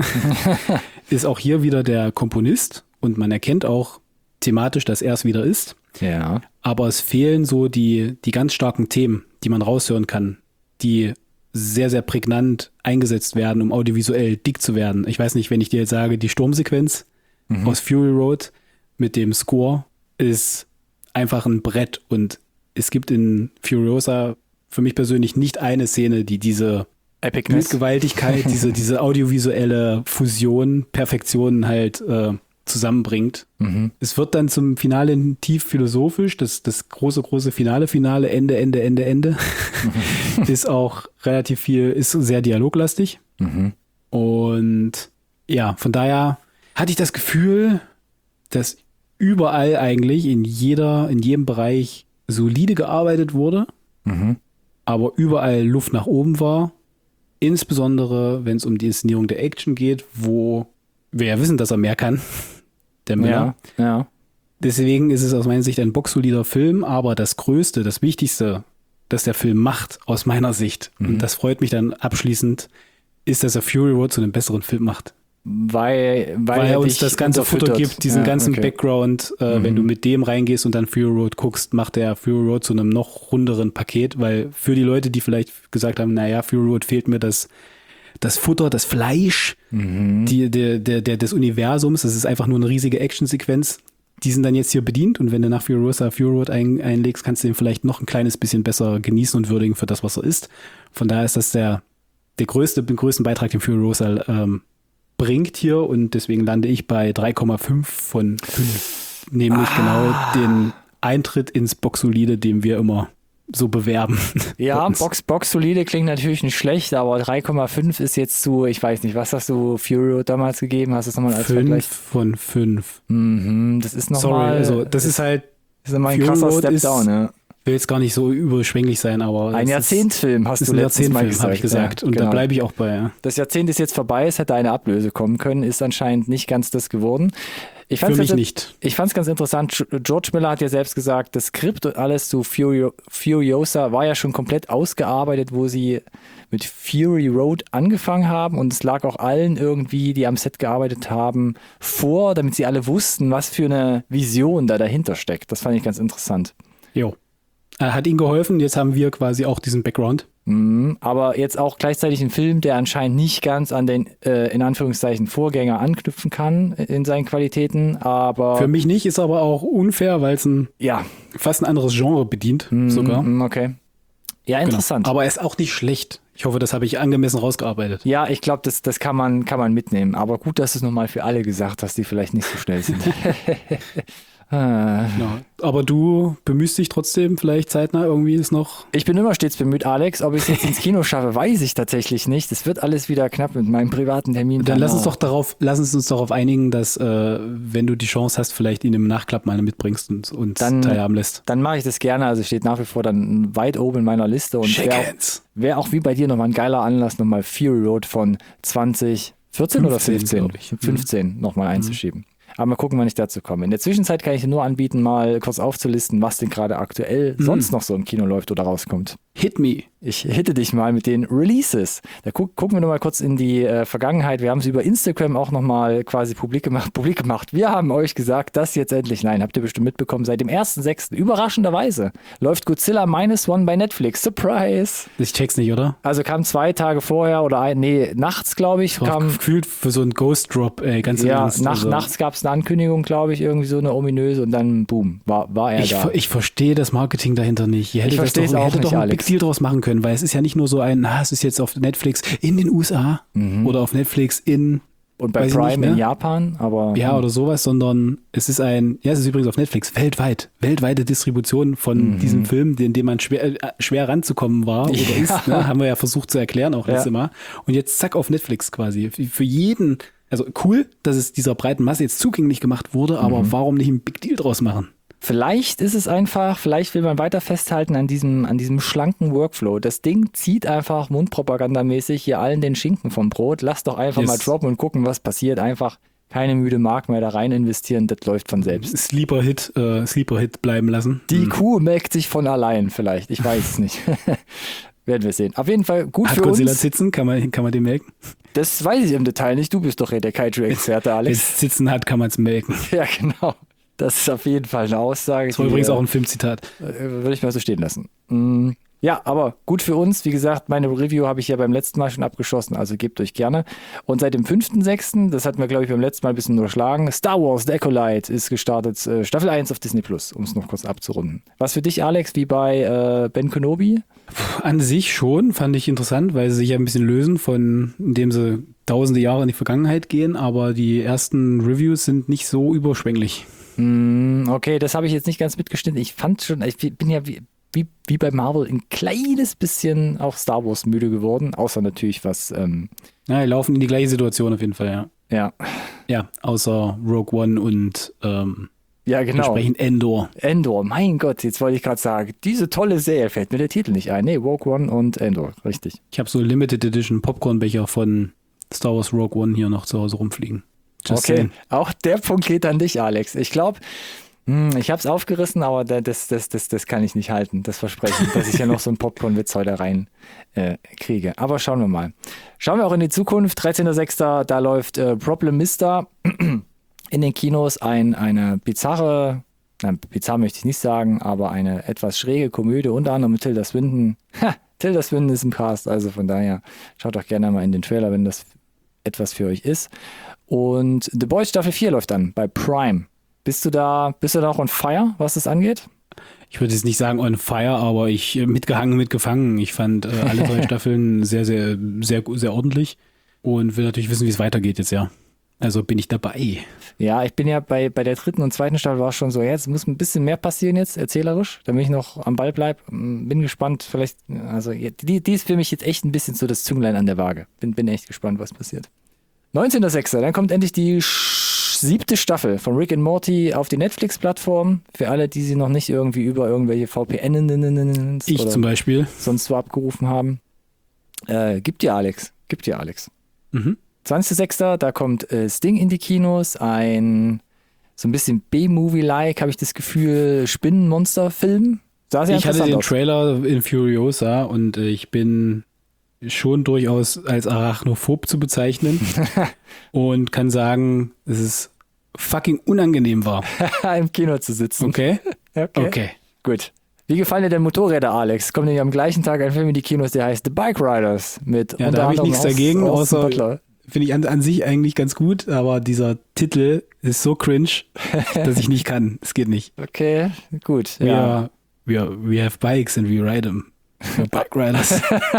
ist auch hier wieder der Komponist und man erkennt auch thematisch, dass er es wieder ist. Ja. Aber es fehlen so die, die ganz starken Themen, die man raushören kann, die sehr, sehr prägnant eingesetzt werden, um audiovisuell dick zu werden. Ich weiß nicht, wenn ich dir jetzt sage, die Sturmsequenz mhm. aus Fury Road mit dem Score ist einfach ein Brett und es gibt in Furiosa für mich persönlich nicht eine Szene, die diese Epicness. Bildgewaltigkeit, diese, diese audiovisuelle Fusion, Perfektion halt äh, zusammenbringt. Mhm. Es wird dann zum Finale tief philosophisch, das, das große, große Finale, Finale, Ende, Ende, Ende, Ende. Mhm. Ist auch relativ viel, ist sehr dialoglastig. Mhm. Und ja, von daher hatte ich das Gefühl, dass überall eigentlich in jeder, in jedem Bereich solide gearbeitet wurde, mhm. aber überall Luft nach oben war insbesondere wenn es um die Inszenierung der Action geht, wo wir ja wissen, dass er mehr kann, der Miller. Ja, ja. Deswegen ist es aus meiner Sicht ein boxsolider Film, aber das Größte, das Wichtigste, das der Film macht, aus meiner Sicht, mhm. und das freut mich dann abschließend, ist, dass er Fury Road zu einem besseren Film macht. Weil, weil, weil er uns das ganze Futter gibt, diesen ja, ganzen okay. Background, äh, mhm. wenn du mit dem reingehst und dann Fury Road guckst, macht der Fury Road zu einem noch runderen Paket, weil für die Leute, die vielleicht gesagt haben, naja, Fury Road fehlt mir das, das Futter, das Fleisch, mhm. die, der, der, der, des Universums, das ist einfach nur eine riesige Actionsequenz, die sind dann jetzt hier bedient und wenn du nach Fury Road, Fury Road ein, einlegst, kannst du den vielleicht noch ein kleines bisschen besser genießen und würdigen für das, was er ist. Von daher ist das der, der größte, den größten Beitrag, den Fury Road ähm, bringt hier und deswegen lande ich bei drei Komma fünf von fünf. Nämlich ah. genau den Eintritt ins Boxsolide, den wir immer so bewerben. Ja, Box, Boxsolide klingt natürlich nicht schlecht, aber drei Komma fünf ist jetzt zu, ich weiß nicht, was hast du Fury Road damals gegeben? Hast du es nochmal als Vergleich? fünf von fünf. Mhm, das ist nochmal... Sorry, also das ist, ist halt... Das ist nochmal ein krasser Step Down, ja. Will jetzt gar nicht so überschwänglich sein, aber... Ein Jahrzehntfilm hast ist du ein letztes Mal gesagt. habe ich gesagt. Ja, und genau. da bleibe ich auch bei. Ja. Das Jahrzehnt ist jetzt vorbei, es hätte eine Ablöse kommen können, ist anscheinend nicht ganz das geworden. Ich Für mich ganz, nicht. Ich fand es ganz interessant, George Miller hat ja selbst gesagt, das Skript und alles zu Fury, Furiosa war ja schon komplett ausgearbeitet, wo sie mit Fury Road angefangen haben und es lag auch allen irgendwie, die am Set gearbeitet haben, vor, damit sie alle wussten, was für eine Vision da dahinter steckt. Das fand ich ganz interessant. Jo. Er hat ihnen geholfen, jetzt haben wir quasi auch diesen Background. Mhm, aber jetzt auch gleichzeitig ein Film, der anscheinend nicht ganz an den, äh, in Anführungszeichen, Vorgänger anknüpfen kann in seinen Qualitäten, aber... Für mich nicht, ist aber auch unfair, weil es ein ja. fast ein anderes Genre bedient, mhm, sogar. Okay. Ja, interessant. Genau. Aber er ist auch nicht schlecht. Ich hoffe, das habe ich angemessen rausgearbeitet. Ja, ich glaube, das, das kann man, kann man mitnehmen. Aber gut, dass du es nochmal für alle gesagt hast, die vielleicht nicht so schnell sind. Genau. Aber du bemühst dich trotzdem vielleicht zeitnah irgendwie ist noch... Ich bin immer stets bemüht, Alex. Ob ich es jetzt ins Kino schaffe, weiß ich tatsächlich nicht. Es wird alles wieder knapp mit meinem privaten Termin. Dann lass uns doch darauf, lass uns uns darauf einigen, dass äh, wenn du die Chance hast, vielleicht ihn im Nachklapp mal mitbringst und uns dann, teilhaben lässt. Dann mache ich das gerne. Also steht nach wie vor dann weit oben in meiner Liste. Und wäre auch, wär auch wie bei dir nochmal ein geiler Anlass, nochmal Fury Road von zwanzig vierzehn oder fünfzehn? fünfzehn mhm. nochmal einzuschieben. Mhm. Aber mal gucken, wann ich dazu komme. In der Zwischenzeit kann ich dir nur anbieten, mal kurz aufzulisten, was denn gerade aktuell mhm. sonst noch so im Kino läuft oder rauskommt. Hit me. Ich hitte dich mal mit den Releases. Da gu- gucken wir nochmal kurz in die äh, Vergangenheit. Wir haben es über Instagram auch nochmal quasi publik gemacht, publik gemacht. Wir haben euch gesagt, dass jetzt endlich, nein, habt ihr bestimmt mitbekommen, seit dem ersten sechsten überraschenderweise läuft Godzilla Minus One bei Netflix. Surprise! Ich check's nicht, oder? Also kam zwei Tage vorher oder ein, nee, nachts, glaube ich. Kam, gefühlt für so einen Ghost Drop, ey, ganz im Ja, Ernst, nach, also. nachts gab es eine Ankündigung, glaube ich, irgendwie so eine ominöse und dann, boom, war, war er ich, da. Ich verstehe das Marketing dahinter nicht. Ihr hättet das doch, ihr auch hättet nicht, doch einen Alex. Big Deal draus machen können, weil es ist ja nicht nur so ein, na, es ist jetzt auf Netflix in den U S A mhm. oder auf Netflix in und bei Prime nicht, ne? in Japan, aber ja, oder sowas, sondern es ist ein, ja, es ist übrigens auf Netflix, weltweit, weltweite Distribution von mhm. diesem Film, in dem man schwer, äh, schwer ranzukommen war oder ja. ist, ne? Haben wir ja versucht zu erklären auch letztes ja. Mal. Und jetzt zack auf Netflix quasi. Für jeden, also cool, dass es dieser breiten Masse jetzt zugänglich gemacht wurde, aber mhm. warum nicht ein Big Deal draus machen? Vielleicht ist es einfach, vielleicht will man weiter festhalten an diesem, an diesem schlanken Workflow. Das Ding zieht einfach mundpropagandamäßig hier allen den Schinken vom Brot. Lass doch einfach yes. mal droppen und gucken, was passiert. Einfach keine müde Mark mehr da rein investieren, das läuft von selbst. Sleeper-Hit, äh, Sleeper-Hit bleiben lassen. Die hm. Kuh melkt sich von allein vielleicht, ich weiß es nicht. Werden wir sehen. Auf jeden Fall gut Hat für Godzilla uns. Sitzen, kann man, kann man den melken? Das weiß ich im Detail nicht. Du bist doch der Kaiju-Experte, Alex. Wenn es Sitzen hat, kann man es melken. Ja, genau. Das ist auf jeden Fall eine Aussage. Das war die, übrigens äh, auch ein Filmzitat. Äh, würde ich mal so stehen lassen. Mm, ja, aber gut für uns. Wie gesagt, meine Review habe ich ja beim letzten Mal schon abgeschossen, also gebt euch gerne. Und seit dem fünften sechsten, das hatten wir, glaube ich, beim letzten Mal ein bisschen überschlagen, Star Wars The Acolyte ist gestartet, äh, Staffel eins auf Disney Plus, um es noch kurz abzurunden. Was für dich, Alex, wie bei äh, Ben Kenobi? An sich schon, fand ich interessant, weil sie sich ja ein bisschen lösen von, indem sie tausende Jahre in die Vergangenheit gehen, aber die ersten Reviews sind nicht so überschwänglich. Okay, das habe ich jetzt nicht ganz mitgeschnitten. Ich fand schon, ich bin ja wie, wie, wie bei Marvel ein kleines bisschen auch Star Wars müde geworden, außer natürlich was... Ähm ja, die laufen in die gleiche Situation auf jeden Fall, ja. Ja. Ja, außer Rogue One und ähm, Ja, genau. Entsprechend Endor. Endor, mein Gott, jetzt wollte ich gerade sagen, diese tolle Serie, fällt mir der Titel nicht ein. Nee, Rogue One und Endor, richtig. Ich habe so Limited Edition Popcornbecher von Star Wars Rogue One hier noch zu Hause rumfliegen. Just okay, saying. auch der Punkt geht an dich, Alex. Ich glaube, ich habe es aufgerissen, aber das, das, das, das kann ich nicht halten, das Versprechen, dass ich ja noch so einen Popcorn-Witz heute rein äh, kriege. Aber schauen wir mal. Schauen wir auch in die Zukunft. dreizehnter sechster da läuft äh, Problemista in den Kinos. Ein, eine bizarre, nein, bizarr möchte ich nicht sagen, aber eine etwas schräge Komödie, unter anderem mit Tilda Swinton. Ha, Tilda Swinton ist im Cast, also von daher schaut doch gerne mal in den Trailer, wenn das etwas für euch ist. Und The Boys Staffel vier läuft dann bei Prime. Bist du da, bist du da auch on fire, was das angeht? Ich würde jetzt nicht sagen on fire, aber ich äh, mitgehangen, mitgefangen. Ich fand äh, alle drei Staffeln sehr, sehr, sehr, sehr ordentlich und will natürlich wissen, wie es weitergeht jetzt, ja. Also bin ich dabei. Ja, ich bin ja bei, bei der dritten und zweiten Staffel war es schon so, jetzt muss ein bisschen mehr passieren jetzt, erzählerisch, damit ich noch am Ball bleibe. Bin gespannt, vielleicht, also die, die ist für mich jetzt echt ein bisschen so das Zünglein an der Waage. Bin, bin echt gespannt, was passiert. neunzehnter sechster dann kommt endlich die siebte Staffel von Rick and Morty auf die Netflix-Plattform. Für alle, die sie noch nicht irgendwie über irgendwelche V P N Ich zum Beispiel. sonst so abgerufen haben. Äh, gibt dir Alex. Gibt dir Alex. Mhm. zwanzigster sechster da kommt äh, Sting in die Kinos. Ein so ein bisschen B-Movie-like, habe ich das Gefühl, Spinnenmonster-Film. Sah sehr Ich hatte interessant den aus. Trailer in Furiosa und äh, ich bin schon durchaus als Arachnophob zu bezeichnen und kann sagen, dass es fucking unangenehm war. Im Kino zu sitzen. Okay? Okay. Okay. Gut. Wie gefallen dir denn Motorräder, Alex? Kommt nämlich am gleichen Tag ein Film in die Kinos, der heißt The Bike Riders. Mit Ja, unter da habe ich anderem nichts Aus- dagegen, Austin außer Butler. finde ich an, an sich eigentlich ganz gut, aber dieser Titel ist so cringe, dass ich nicht kann. Es geht nicht. Okay, gut. Ja. We, are, we, are, we have bikes and we ride them. We're Bike Riders.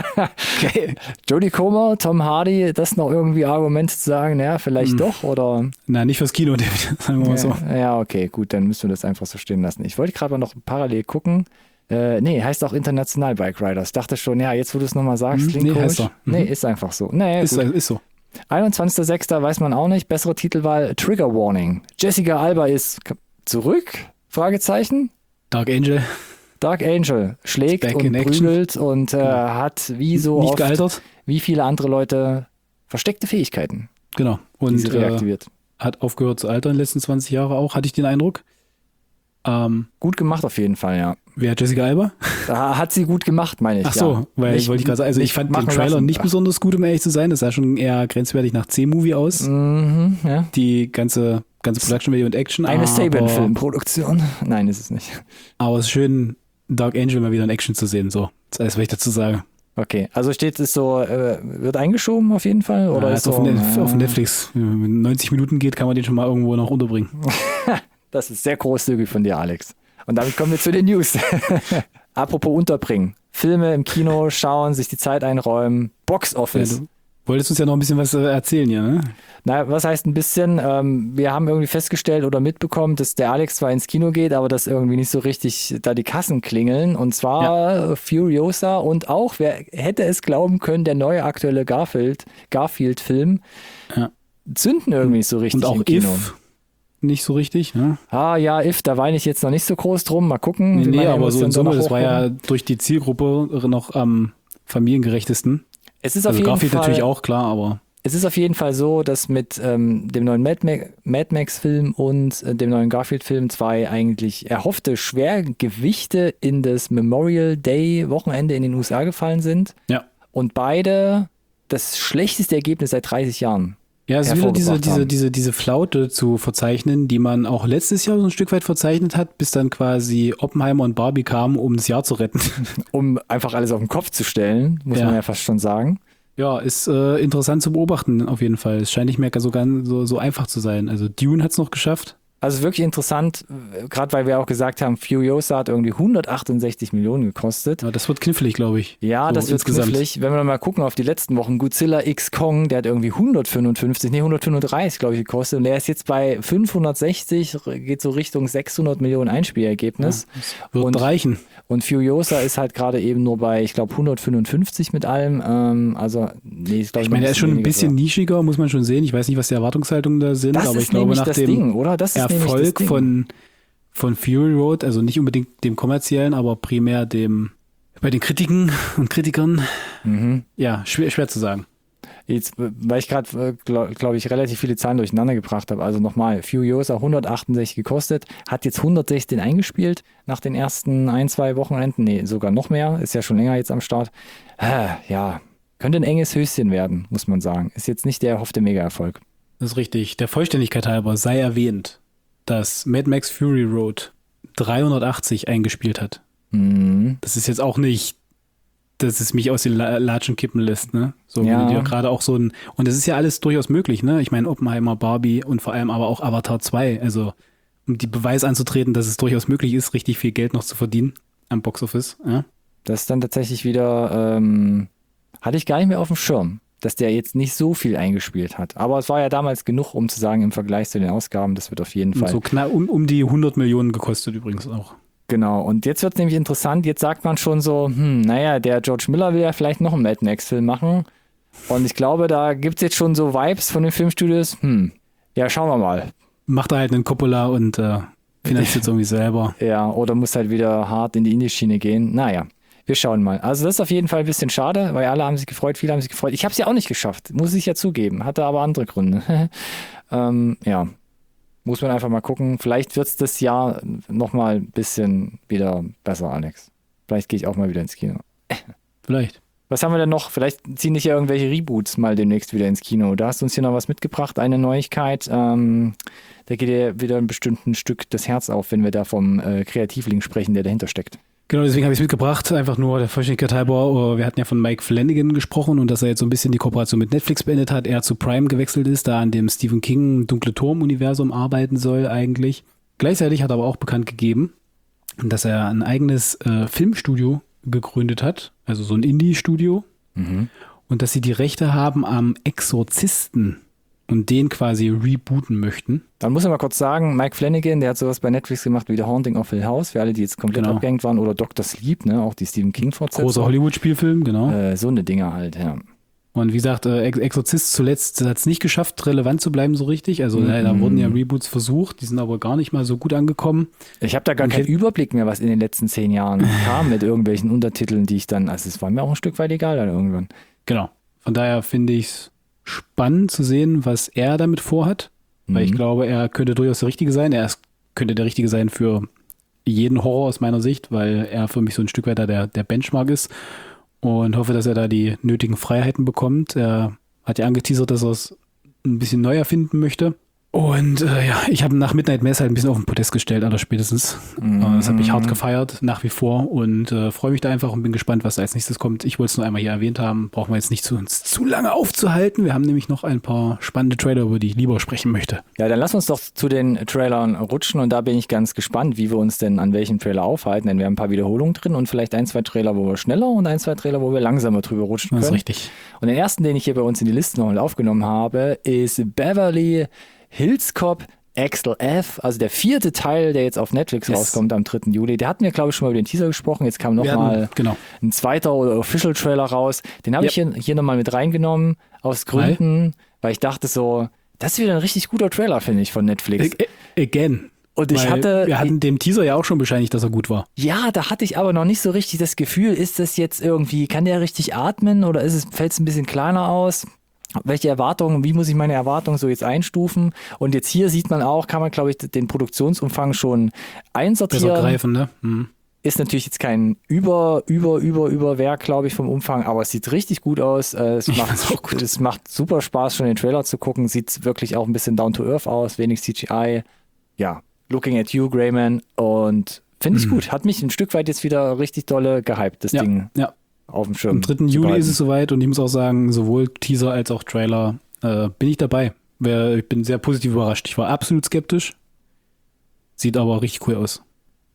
Okay. Jodie Comer, Tom Hardy, das noch irgendwie Argument zu sagen, naja, vielleicht Hm. doch, oder? Na, nicht fürs Kino, David, sagen wir mal so. Ja, ja, okay, gut, dann müssen wir das einfach so stehen lassen. Ich wollte gerade mal noch parallel gucken. Äh, nee, heißt auch international Bike Riders. Dachte schon, ja, jetzt wo du es nochmal sagst, Hm, klingt nee, komisch. heißt er. Mhm. Nee, ist einfach so. Nee, Ist, gut. ist so. einundzwanzigster sechster weiß man auch nicht. Bessere Titelwahl, Trigger Warning. Jessica Alba ist k- zurück? Fragezeichen. Dark Angel, Dark Angel schlägt Back und in action. prügelt und äh, hat wie so nicht oft, gealtert. wie viele andere Leute versteckte Fähigkeiten, Genau. die Und sie äh, reaktiviert. hat aufgehört zu altern in den letzten zwanzig Jahren auch, hatte ich den Eindruck. Ähm, Gut gemacht auf jeden Fall, ja. wer hat Jessica Alba? Da hat sie gut gemacht, meine ich. Ach so, ja. weil Nicht- wollte ich gerade sagen, also ich nicht fand den machen Trailer lassen. nicht besonders gut, um ehrlich zu sein. Das sah schon eher grenzwertig nach C-Movie aus. Mhm, ja. Die ganze, ganze Production Value und Action. Eine aber, Saban-Filmproduktion. Nein, ist es nicht. Aber es ist schön, Dark Angel mal wieder in Action zu sehen. So, das ist alles, was ich dazu sage. Okay, also steht es so, äh, wird eingeschoben auf jeden Fall? Oder Ja, ist ist auf, so, Net- äh, auf Netflix. Wenn neunzig Minuten geht, kann man den schon mal irgendwo noch unterbringen. Das ist sehr großzügig von dir, Alex. Und damit kommen wir zu den News. Apropos unterbringen. Filme im Kino schauen, sich die Zeit einräumen. Box Ja, Office. du wolltest uns ja noch ein bisschen was äh, erzählen hier, ne? Na, was heißt ein bisschen? Ähm, wir haben irgendwie festgestellt oder mitbekommen, dass der Alex zwar ins Kino geht, aber dass irgendwie nicht so richtig da die Kassen klingeln. Und zwar Furiosa und auch, wer hätte es glauben können, der neue aktuelle Garfield, Garfield-Film Ja. zünden irgendwie nicht so richtig Und auch im Kino. If nicht so richtig, ne? Ah ja, If, da weine ich jetzt noch nicht so groß drum. Mal gucken. Nee, wie nee meine aber so in Emotionen Summe, danach das war ja hochkommen. durch die Zielgruppe noch am familiengerechtesten. Es ist auf Also jeden Garfield Fall, natürlich auch, klar, aber Es ist auf jeden Fall so, dass mit ähm, dem neuen Mad, Ma- Mad Max-Film und äh, dem neuen Garfield-Film zwei eigentlich erhoffte Schwergewichte in das Memorial Day-Wochenende in den U S A gefallen sind. ja. Und beide das schlechteste Ergebnis seit dreißig Jahren. Ja, es ist wieder diese, hervorgebracht diese, haben. diese, diese Flaute zu verzeichnen, die man auch letztes Jahr so ein Stück weit verzeichnet hat, bis dann quasi Oppenheimer und Barbie kamen, um das Jahr zu retten. Um einfach alles auf den Kopf zu stellen, muss Ja. man ja fast schon sagen. Ja, ist äh, interessant zu beobachten auf jeden Fall. Es scheint nicht mehr so, ganz, so, so einfach zu sein. Also Dune hat es noch geschafft. Also wirklich interessant, gerade weil wir auch gesagt haben, Furiosa hat irgendwie hundertachtundsechzig Millionen gekostet. Ja, das wird knifflig, glaube ich. Ja, so das wird insgesamt. knifflig. Wenn wir mal gucken auf die letzten Wochen, Godzilla X Kong, der hat irgendwie hundertfünfundfünfzig, nee, hundertfünfunddreißig, glaube ich, gekostet. Und der ist jetzt bei fünfhundertsechzig, geht so Richtung sechshundert Millionen Einspielergebnis. Wird Und- reichen. Und Furiosa ist halt gerade eben nur bei, ich glaube, hundertfünfundfünfzig mit allem. Ähm, also, nee, ist, glaub Ich meine, der ist schon ein weniger bisschen sogar. nischiger, muss man schon sehen. Ich weiß nicht, was die Erwartungshaltungen da sind, Das aber ist ich glaube, nämlich nach das dem Ding, oder? Das ist nämlich das Erfolg Ding. von von Fury Road, also nicht unbedingt dem kommerziellen, aber primär dem, bei den Kritiken und Kritikern, mhm. ja, schwer, schwer zu sagen. Jetzt, weil ich gerade, glaube glaub ich, relativ viele Zahlen durcheinander gebracht habe. Also nochmal, Furiosa hundertachtundsechzig gekostet, hat jetzt hundertsechzehn eingespielt nach den ersten ein, zwei Wochenenden. Nee, sogar noch mehr, ist ja schon länger jetzt am Start. Ja, könnte ein enges Höschen werden, muss man sagen. Ist jetzt nicht der erhoffte Mega-Erfolg. Das ist richtig. Der Vollständigkeit halber sei erwähnt, dass Mad Max Fury Road dreihundertachtzig eingespielt hat. Mhm. Das ist jetzt auch nicht, dass es mich aus den Latschen kippen lässt, ne? So ja. wie dir gerade auch so ein, und das ist ja alles durchaus möglich, ne? Ich meine Oppenheimer, Barbie und vor allem aber auch Avatar zwei, also um die Beweis anzutreten, dass es durchaus möglich ist, richtig viel Geld noch zu verdienen am Boxoffice, ja? Das ist dann tatsächlich wieder, ähm, hatte ich gar nicht mehr auf dem Schirm, dass der jetzt nicht so viel eingespielt hat. Aber es war ja damals genug, um zu sagen, im Vergleich zu den Ausgaben, das wird auf jeden Fall. Und so knapp um, um die hundert Millionen gekostet übrigens auch. Genau, und jetzt wird es nämlich interessant, jetzt sagt man schon so, hm, naja, der George Miller will ja vielleicht noch einen Mad Max-Film machen. Und ich glaube, da gibt es jetzt schon so Vibes von den Filmstudios, hm, ja, schauen wir mal. Macht er halt einen Coppola und äh, finanziert es irgendwie selber. Ja, oder muss halt wieder hart in die Indie-Schiene gehen. Naja, wir schauen mal. Also das ist auf jeden Fall ein bisschen schade, weil alle haben sich gefreut, viele haben sich gefreut. Ich habe es ja auch nicht geschafft, muss ich ja zugeben, hatte aber andere Gründe. ähm, ja. Muss man einfach mal gucken. Vielleicht wird es das Jahr nochmal ein bisschen wieder besser, Alex. Vielleicht gehe ich auch mal wieder ins Kino. Vielleicht. Was haben wir denn noch? Vielleicht ziehen dich ja irgendwelche Reboots mal demnächst wieder ins Kino. Da hast du uns hier noch was mitgebracht, eine Neuigkeit. Ähm, da geht dir wieder ein bestimmtes Stück das Herz auf, wenn wir da vom äh, Kreativling sprechen, der dahinter steckt. Genau, deswegen habe ich es mitgebracht. Einfach nur der Vollständigkeit halber. Wir hatten ja von Mike Flanagan gesprochen und dass er jetzt so ein bisschen die Kooperation mit Netflix beendet hat. Er zu Prime gewechselt ist, da an dem Stephen King Dunkle Turm-Universum arbeiten soll eigentlich. Gleichzeitig hat er aber auch bekannt gegeben, dass er ein eigenes äh, Filmstudio gegründet hat. Also so ein Indie-Studio. Mhm. Und dass sie die Rechte haben am Exorzisten und den quasi rebooten möchten. Dann muss ich mal kurz sagen, Mike Flanagan, der hat sowas bei Netflix gemacht wie The Haunting of Hill House, für alle, die jetzt komplett genau. abgehängt waren, oder Doctor Sleep, ne, auch die Stephen King-Fortsetzung. Großer Hollywood-Spielfilm, genau. Äh, so eine Dinger halt, ja. Und wie gesagt, äh, Exorzist zuletzt hat es nicht geschafft, relevant zu bleiben so richtig. Also mm. da wurden ja Reboots versucht, die sind aber gar nicht mal so gut angekommen. Ich habe da gar keinen Überblick mehr, was in den letzten zehn Jahren kam mit irgendwelchen Untertiteln, die ich dann, also es war mir auch ein Stück weit egal dann irgendwann. Genau, von daher finde ich es spannend zu sehen, was er damit vorhat, weil mhm. ich glaube, er könnte durchaus der Richtige sein. Er ist, könnte der Richtige sein für jeden Horror aus meiner Sicht, weil er für mich so ein Stück weiter der, der Benchmark ist und hoffe, dass er da die nötigen Freiheiten bekommt. Er hat ja angeteasert, dass er es ein bisschen neu erfinden möchte. Und äh, ja, ich habe nach Midnight Mass halt ein bisschen auf den Podest gestellt, aller spätestens. Mhm. Äh, das habe ich hart gefeiert, nach wie vor. Und äh, freue mich da einfach und bin gespannt, was da als nächstes kommt. Ich wollte es nur einmal hier erwähnt haben. Brauchen wir jetzt nicht zu, uns zu lange aufzuhalten. Wir haben nämlich noch ein paar spannende Trailer, über die ich lieber sprechen möchte. Ja, dann lass uns doch zu den Trailern rutschen. Und da bin ich ganz gespannt, wie wir uns denn an welchem Trailer aufhalten. Denn wir haben ein paar Wiederholungen drin und vielleicht ein, zwei Trailer, wo wir schneller und ein, zwei Trailer, wo wir langsamer drüber rutschen können. Das ist richtig. Und den ersten, den ich hier bei uns in die Liste nochmal aufgenommen habe, ist Beverly Hills Cop X L F, also der vierte Teil, der jetzt auf Netflix yes. rauskommt am dritten Juli. Der hatten wir, glaube ich, schon mal über den Teaser gesprochen. Jetzt kam nochmal genau. ein zweiter oder Official-Trailer raus. Den habe yep. ich hier, hier nochmal mit reingenommen, aus Gründen, weil? weil ich dachte so, das ist wieder ein richtig guter Trailer, finde ich, von Netflix. Again. Und ich weil hatte... Wir hatten dem Teaser ja auch schon bescheinigt, dass er gut war. Ja, da hatte ich aber noch nicht so richtig das Gefühl, ist das jetzt irgendwie, kann der richtig atmen oder ist es, fällt es ein bisschen kleiner aus? Welche Erwartungen, wie muss ich meine Erwartungen so jetzt einstufen? Und jetzt hier sieht man auch, kann man, glaube ich, den Produktionsumfang schon einsortieren. Besser greifen, ne? Mhm. Ist natürlich jetzt kein über, über, über, über Werk, glaube ich, vom Umfang, aber es sieht richtig gut aus. Es macht, auch gut. Es macht super Spaß, schon den Trailer zu gucken. Sieht wirklich auch ein bisschen down to earth aus, wenig C G I. Ja, Looking at You, Greyman. Und finde ich mhm. gut. Hat mich ein Stück weit jetzt wieder richtig dolle gehypt, das ja, Ding. Ja. Auf dem Schirm. Am dritten Juli ist es soweit und ich muss auch sagen, sowohl Teaser als auch Trailer äh, bin ich dabei. Ich bin sehr positiv überrascht. Ich war absolut skeptisch. Sieht aber richtig cool aus.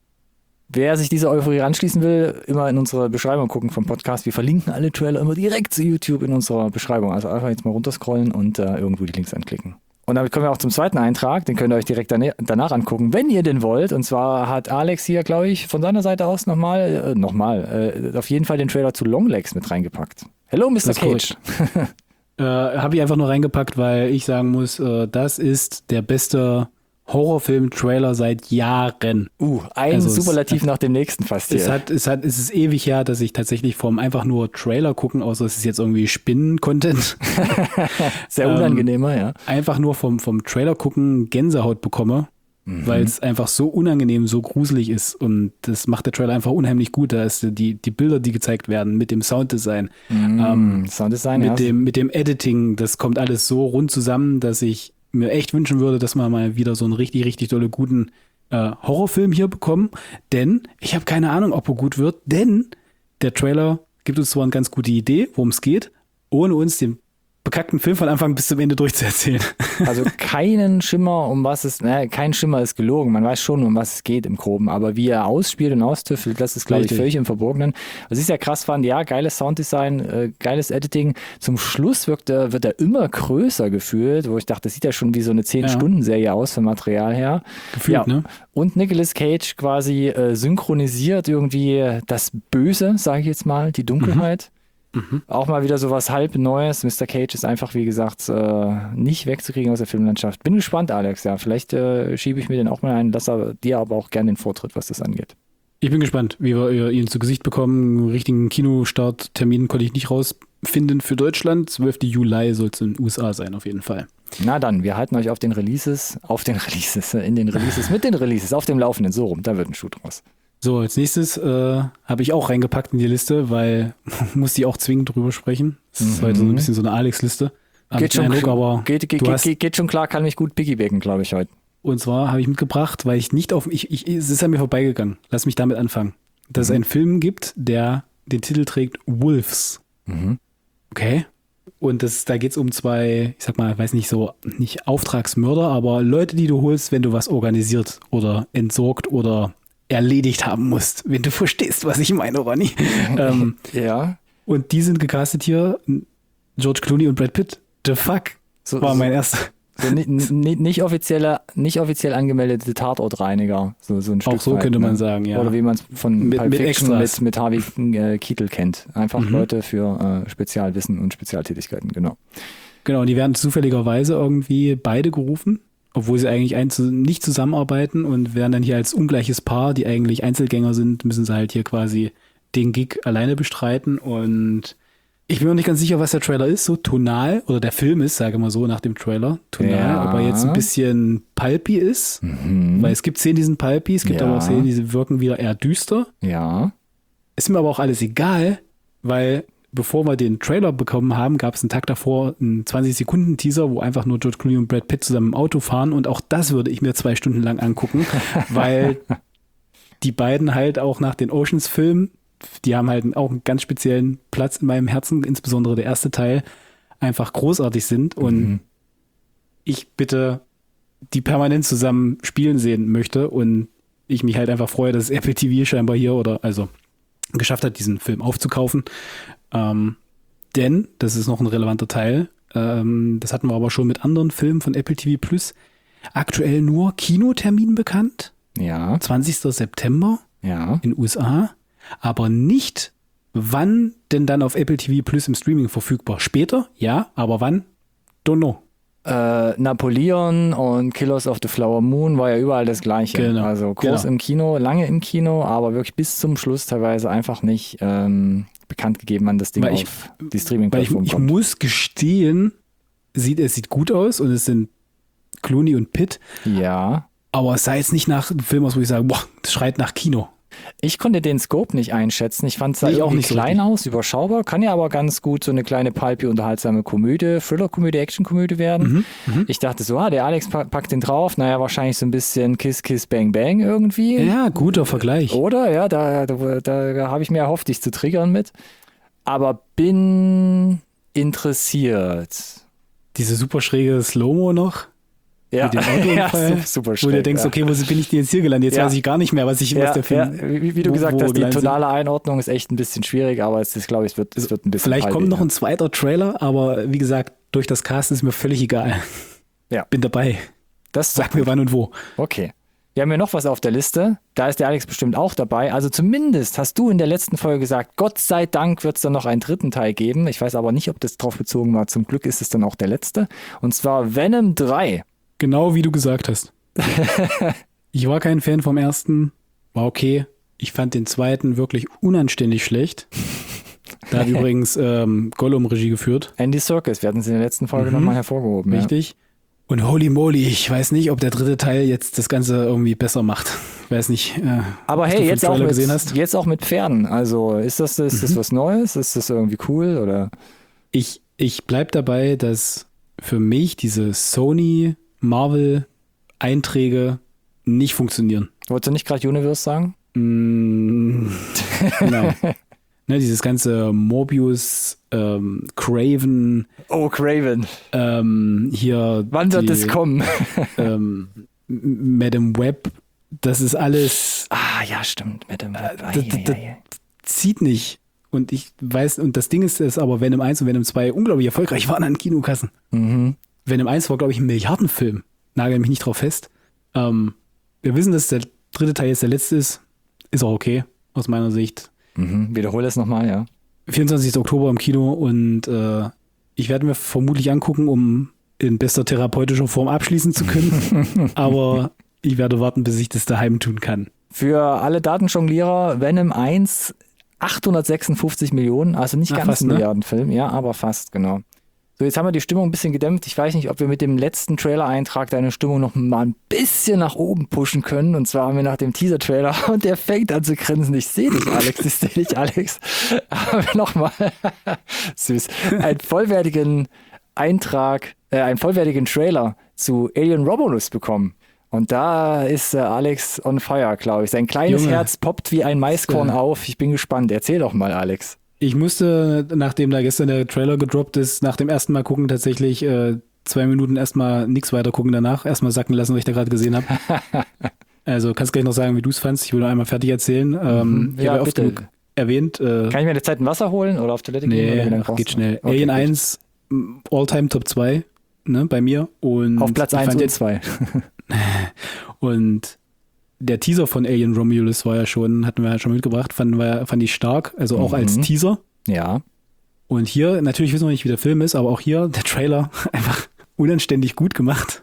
Wer sich dieser Euphorie anschließen will, immer in unsere Beschreibung gucken vom Podcast. Wir verlinken alle Trailer immer direkt zu YouTube in unserer Beschreibung. Also einfach jetzt mal runterscrollen und äh, irgendwo die Links anklicken. Und damit kommen wir auch zum zweiten Eintrag, den könnt ihr euch direkt danach angucken, wenn ihr den wollt. Und zwar hat Alex hier, glaube ich, von seiner Seite aus nochmal, äh, nochmal, äh, auf jeden Fall den Trailer zu Longlegs mit reingepackt. Hello, Mister Cage. äh, Habe ich einfach nur reingepackt, weil ich sagen muss, äh, das ist der beste Horrorfilm-Trailer seit Jahren. Uh, ein Also Superlativ es, nach dem nächsten fast hier. Es, hat, es, hat, es ist ewig her, dass ich tatsächlich vom einfach nur Trailer gucken, außer es ist jetzt irgendwie Spinnen-Content. Sehr unangenehmer, ähm, ja. Einfach nur vom, vom Trailer gucken Gänsehaut bekomme, mhm. weil es einfach so unangenehm, so gruselig ist. Und das macht der Trailer einfach unheimlich gut. Da ist die, die Bilder, die gezeigt werden, mit dem Sounddesign, mhm. ähm, Sounddesign mit, ja. dem, mit dem Editing, das kommt alles so rund zusammen, dass ich mir echt wünschen würde, dass wir mal wieder so einen richtig, richtig dolle guten äh, Horrorfilm hier bekommen. Denn ich habe keine Ahnung, ob er gut wird, denn der Trailer gibt uns zwar eine ganz gute Idee, worum es geht, ohne uns den bekackten Film von Anfang bis zum Ende durchzuerzählen. Also keinen Schimmer, um was es, ne, kein Schimmer ist gelogen. Man weiß schon, um was es geht im Groben, aber wie er ausspielt und austüffelt, das ist, glaube ich, völlig im Verborgenen. Was ich sehr krass fand, ja, geiles Sounddesign, äh, geiles Editing. Zum Schluss wirkt er, wird er immer größer gefühlt, wo ich dachte, das sieht ja schon wie so eine zehn-Stunden-Serie aus vom Material her. Gefühlt, ja. ne? Und Nicolas Cage quasi äh, synchronisiert irgendwie das Böse, sage ich jetzt mal, die Dunkelheit. Mhm. Mhm. Auch mal wieder so was halb Neues. Mister Cage ist einfach, wie gesagt, äh, nicht wegzukriegen aus der Filmlandschaft. Bin gespannt, Alex. Ja, vielleicht äh, schiebe ich mir den auch mal ein. Lass aber, dir aber auch gerne den Vortritt, was das angeht. Ich bin gespannt, wie wir ihn zu Gesicht bekommen. Einen richtigen Kinostarttermin konnte ich nicht rausfinden für Deutschland. zwölften Juli soll es in den U S A sein, auf jeden Fall. Na dann, wir halten euch auf den Releases, auf den Releases, in den Releases, mit den Releases, auf dem Laufenden, so rum. Da wird ein Schuh draus. So, als nächstes äh, habe ich auch reingepackt in die Liste, weil muss die auch zwingend drüber sprechen. Das ist mhm. heute so ein bisschen so eine Alex-Liste. Geht schon, Eindruck, aber geht, geht, hast, geht, geht schon klar, kann mich gut piggybacken, glaube ich, heute. Und zwar habe ich mitgebracht, weil ich nicht auf, ich, ich, es ist an mir vorbeigegangen. Lass mich damit anfangen. Dass mhm. es einen Film gibt, der den Titel trägt Wolves. Mhm. Okay. Und das, da geht es um zwei, ich sag mal, weiß nicht so, nicht Auftragsmörder, aber Leute, die du holst, wenn du was organisiert oder entsorgt oder erledigt haben musst, wenn du verstehst, was ich meine, Ronny. ähm, ja. Und die sind gecastet hier, George Clooney und Brad Pitt. The fuck? So, war so, mein erster. So nicht, nicht, nicht, offizielle, nicht offiziell angemeldete Tatortreiniger. So, so ein Stück Auch so weit, könnte ne? man sagen, ja. Oder wie man es von mit, Pulp mit Fiction mit, mit Harvey äh, Keitel kennt. Einfach mhm. Leute für äh, Spezialwissen und Spezialtätigkeiten, genau. Genau, und die werden zufälligerweise irgendwie beide gerufen, obwohl sie eigentlich ein, nicht zusammenarbeiten und werden dann hier als ungleiches Paar, die eigentlich Einzelgänger sind, müssen sie halt hier quasi den Gig alleine bestreiten. Und ich bin mir nicht ganz sicher, was der Trailer ist, so tonal, oder der Film ist, sage mal so, nach dem Trailer, tonal, ja. ob er jetzt ein bisschen pulpy ist, mhm. weil es gibt Szenen, die sind pulpy, es gibt ja. aber auch Szenen, die wirken wieder eher düster. Ja. Ist mir aber auch alles egal, weil bevor wir den Trailer bekommen haben, gab es einen Tag davor einen zwanzig-Sekunden-Teaser, wo einfach nur George Clooney und Brad Pitt zusammen im Auto fahren und auch das würde ich mir zwei Stunden lang angucken, weil die beiden halt auch nach den Oceans-Filmen, die haben halt auch einen ganz speziellen Platz in meinem Herzen, insbesondere der erste Teil, einfach großartig sind und mhm. ich bitte die permanent zusammen spielen sehen möchte und ich mich halt einfach freue, dass Apple T V scheinbar hier oder also geschafft hat, diesen Film aufzukaufen. Ähm, denn, das ist noch ein relevanter Teil, ähm, das hatten wir aber schon mit anderen Filmen von Apple T V Plus, aktuell nur Kinotermin bekannt. Ja. zwanzigsten September ja. in den U S A, aber nicht, wann denn dann auf Apple T V Plus im Streaming verfügbar. Später, ja, aber wann? Don't know. Äh, Napoleon und Killers of the Flower Moon war ja überall das Gleiche. Genau. Also groß genau. im Kino, lange im Kino, aber wirklich bis zum Schluss teilweise einfach nicht ähm, bekannt gegeben, wann das Ding weil auf ich, die Streaming-Plattform ich, kommt. Ich muss gestehen, sieht, es sieht gut aus und es sind Clooney und Pitt. Ja. Aber es sah jetzt nicht nach einem Film aus, wo ich sage, boah, das schreit nach Kino. Ich konnte den Scope nicht einschätzen. Ich fand es nee, auch nicht klein so aus, überschaubar. Kann ja aber ganz gut so eine kleine pulpy, unterhaltsame Komödie, Thriller-Komödie, Action-Komödie werden. Mhm, mh. Ich dachte so, ah, der Alex packt den drauf. Naja, wahrscheinlich so ein bisschen Kiss, Kiss, Bang, Bang irgendwie. Ja, guter Vergleich. Oder? Ja, da, da, da, da habe ich mir erhofft, dich zu triggern mit. Aber bin interessiert. Diese super schräge Slow-Mo noch. Ja, mit dem Autounfall, ja, super schräg, wo du denkst, ja. okay, wo bin ich denn jetzt hier gelandet? Jetzt ja. weiß ich gar nicht mehr, was ich ja, was der Film. Ja. Wie, wie du wo, gesagt wo hast, die tonale sind. Einordnung ist echt ein bisschen schwierig, aber es ist, glaube ich, es wird, es wird ein bisschen. Vielleicht halbig, kommt noch ja. ein zweiter Trailer, aber wie gesagt, durch das Cast ist mir völlig egal. Ja. Bin dabei. Das Sag mir wann und wo. Okay. Wir haben ja noch was auf der Liste. Da ist der Alex bestimmt auch dabei. Also zumindest hast du in der letzten Folge gesagt, Gott sei Dank wird es dann noch einen dritten Teil geben. Ich weiß aber nicht, ob das drauf bezogen war. Zum Glück ist es dann auch der letzte. Und zwar Venom drei. Genau wie du gesagt hast. Ich war kein Fan vom ersten, war okay. Ich fand den zweiten wirklich unanständig schlecht. Da hat übrigens ähm, Gollum Regie geführt. Andy Serkis, wir hatten es in der letzten Folge Mhm. nochmal hervorgehoben. Richtig. Ja. Und holy moly, ich weiß nicht, ob der dritte Teil jetzt das Ganze irgendwie besser macht. Ich weiß nicht. Äh, Aber was hey, du für jetzt einen auch, Trailer mit, gesehen hast. jetzt auch mit Pferden. Also ist das, ist Mhm. das was Neues? Ist das irgendwie cool? Oder? Ich, ich bleib dabei, dass für mich diese Sony-Marvel-Einträge nicht funktionieren. Wolltest du nicht gerade Universe sagen? Mm, genau. Ne, dieses ganze Morbius, ähm, Craven, Oh, Craven. ähm, hier Wann wird die, es kommen? ähm, M- Madame Web, das ist alles, Ah, ja, stimmt. Mit dem d- d- d- zieht nicht. Und ich weiß, und das Ding ist, dass aber Venom eins und Venom zwei unglaublich erfolgreich waren an Kinokassen. Mhm. Venom eins war, glaube ich, ein Milliardenfilm. Nagel mich nicht drauf fest. Ähm, wir wissen, dass der dritte Teil jetzt der letzte ist. Ist auch okay, aus meiner Sicht. Mhm. Wiederhole es nochmal, ja. vierundzwanzigsten Oktober im Kino und äh, ich werde mir vermutlich angucken, um in bester therapeutischer Form abschließen zu können. Aber ich werde warten, bis ich das daheim tun kann. Für alle Datenjonglierer, Venom eins, achthundertsechsundfünfzig Millionen, also nicht Ach, ganz fast, ein ne? Milliardenfilm, ja, aber fast, genau. So, jetzt haben wir die Stimmung ein bisschen gedämpft. Ich weiß nicht, ob wir mit dem letzten Trailer-Eintrag deine Stimmung noch mal ein bisschen nach oben pushen können. Und zwar haben wir nach dem Teaser-Trailer und der fängt an zu grinsen. Ich sehe dich, Alex, ich sehe dich, Alex. Haben wir nochmal, süß, einen vollwertigen Eintrag, äh, einen vollwertigen Trailer zu Alien Romulus bekommen. Und da ist äh, Alex on fire, glaube ich. Sein kleines Junge. Herz poppt wie ein Maiskorn Ja. auf. Ich bin gespannt. Erzähl doch mal, Alex. Ich musste, nachdem da gestern der Trailer gedroppt ist, nach dem ersten Mal gucken, tatsächlich äh, zwei Minuten erstmal nichts weiter gucken danach. Erstmal sacken lassen, was ich da gerade gesehen habe. Also kannst gleich noch sagen, wie du es fandst. Ich will noch einmal fertig erzählen. Ähm, ich Ja, habe ja oft bitte. genug erwähnt. Äh, Kann ich mir eine Zeit ein Wasser holen oder auf Toilette gehen? Oder wie nee, lange ach, brauchst geht du? schnell. Okay, Alien gut. eins, m, All-Time Top zwei, ne, bei mir. Und Auf Platz ich eins fand und jetzt- zwei. Und der Teaser von Alien Romulus war ja schon, hatten wir ja schon mitgebracht, fanden wir, fand ich stark, also auch Mhm. als Teaser. Ja. Und hier, natürlich wissen wir nicht, wie der Film ist, aber auch hier der Trailer einfach unanständig gut gemacht.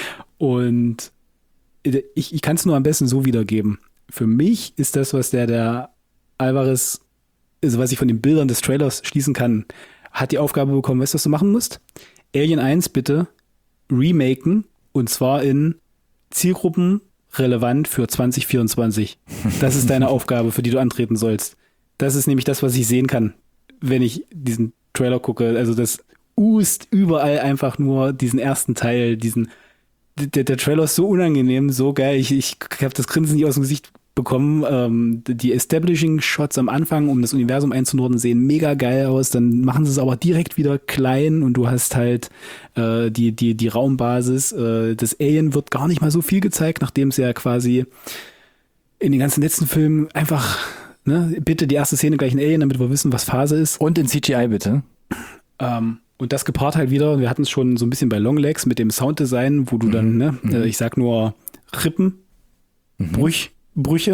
Und ich, ich kann es nur am besten so wiedergeben. Für mich ist das, was der, der Alvarez, also was ich von den Bildern des Trailers schließen kann, hat die Aufgabe bekommen, weißt du, was du machen musst? Alien eins bitte remaken und zwar in Zielgruppen relevant für zwanzig vierundzwanzig. Das ist deine Aufgabe, für die du antreten sollst. Das ist nämlich das, was ich sehen kann, wenn ich diesen Trailer gucke. Also das ust überall einfach nur diesen ersten Teil, diesen der, der Trailer ist so unangenehm, so geil. Ich, ich habe das Grinsen nicht aus dem Gesicht bekommen. Ähm, die Establishing-Shots am Anfang, um das Universum einzunordnen, sehen mega geil aus. Dann machen sie es aber direkt wieder klein und du hast halt äh, die, die, die Raumbasis. Äh, das Alien wird gar nicht mal so viel gezeigt, nachdem es ja quasi in den ganzen letzten Filmen einfach, ne, bitte die erste Szene gleich ein Alien, damit wir wissen, was Phase ist. Und in C G I bitte. Ähm, und das gepaart halt wieder, wir hatten es schon so ein bisschen bei Longlegs mit dem Sounddesign, wo du dann, ne, äh, ich sag nur Rippen, Brüch, Brüche.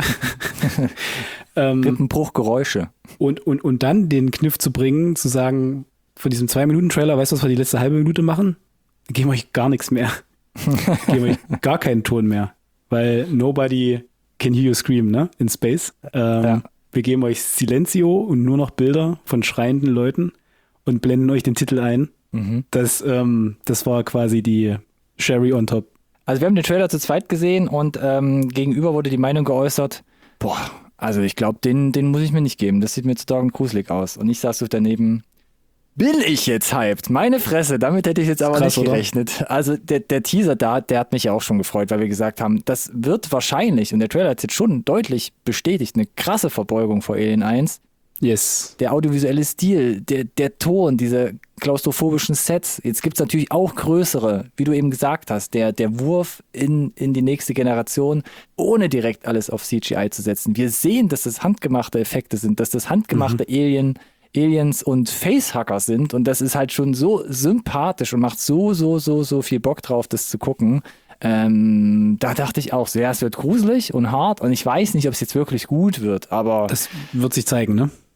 ähm, Rippenbruch, Geräusche. und, und, und dann den Kniff zu bringen, zu sagen, von diesem zwei-Minuten-Trailer, weißt du, was wir die letzte halbe Minute machen? Geben wir euch gar nichts mehr. Geben wir euch gar keinen Ton mehr. Weil nobody can hear you scream, ne? In Space. Ähm, Ja. Wir geben euch Silencio und nur noch Bilder von schreienden Leuten und blenden euch den Titel ein. Das, ähm, das war quasi die Sherry on top. Also wir haben den Trailer zu zweit gesehen und ähm, gegenüber wurde die Meinung geäußert, boah, also ich glaube, den, den muss ich mir nicht geben. Das sieht mir zu down gruselig aus. Und ich saß so daneben, bin ich jetzt hyped? Meine Fresse, damit hätte ich jetzt aber Krass, nicht oder? gerechnet. Also der, der Teaser da, der hat mich ja auch schon gefreut, weil wir gesagt haben, das wird wahrscheinlich, und der Trailer hat es jetzt schon deutlich bestätigt, eine krasse Verbeugung vor Alien eins. Yes. Der audiovisuelle Stil, der, der Ton, diese klaustrophobischen Sets. Jetzt gibt's natürlich auch größere, wie du eben gesagt hast, der, der Wurf in, in die nächste Generation, ohne direkt alles auf C G I zu setzen. Wir sehen, dass das handgemachte Effekte sind, dass das handgemachte Alien, Aliens und Facehacker sind und das ist halt schon so sympathisch und macht so, so, so, so viel Bock drauf, das zu gucken. Ähm, da dachte ich auch so, ja, es wird gruselig und hart und ich weiß nicht, ob es jetzt wirklich gut wird, aber Das wird sich zeigen, ne?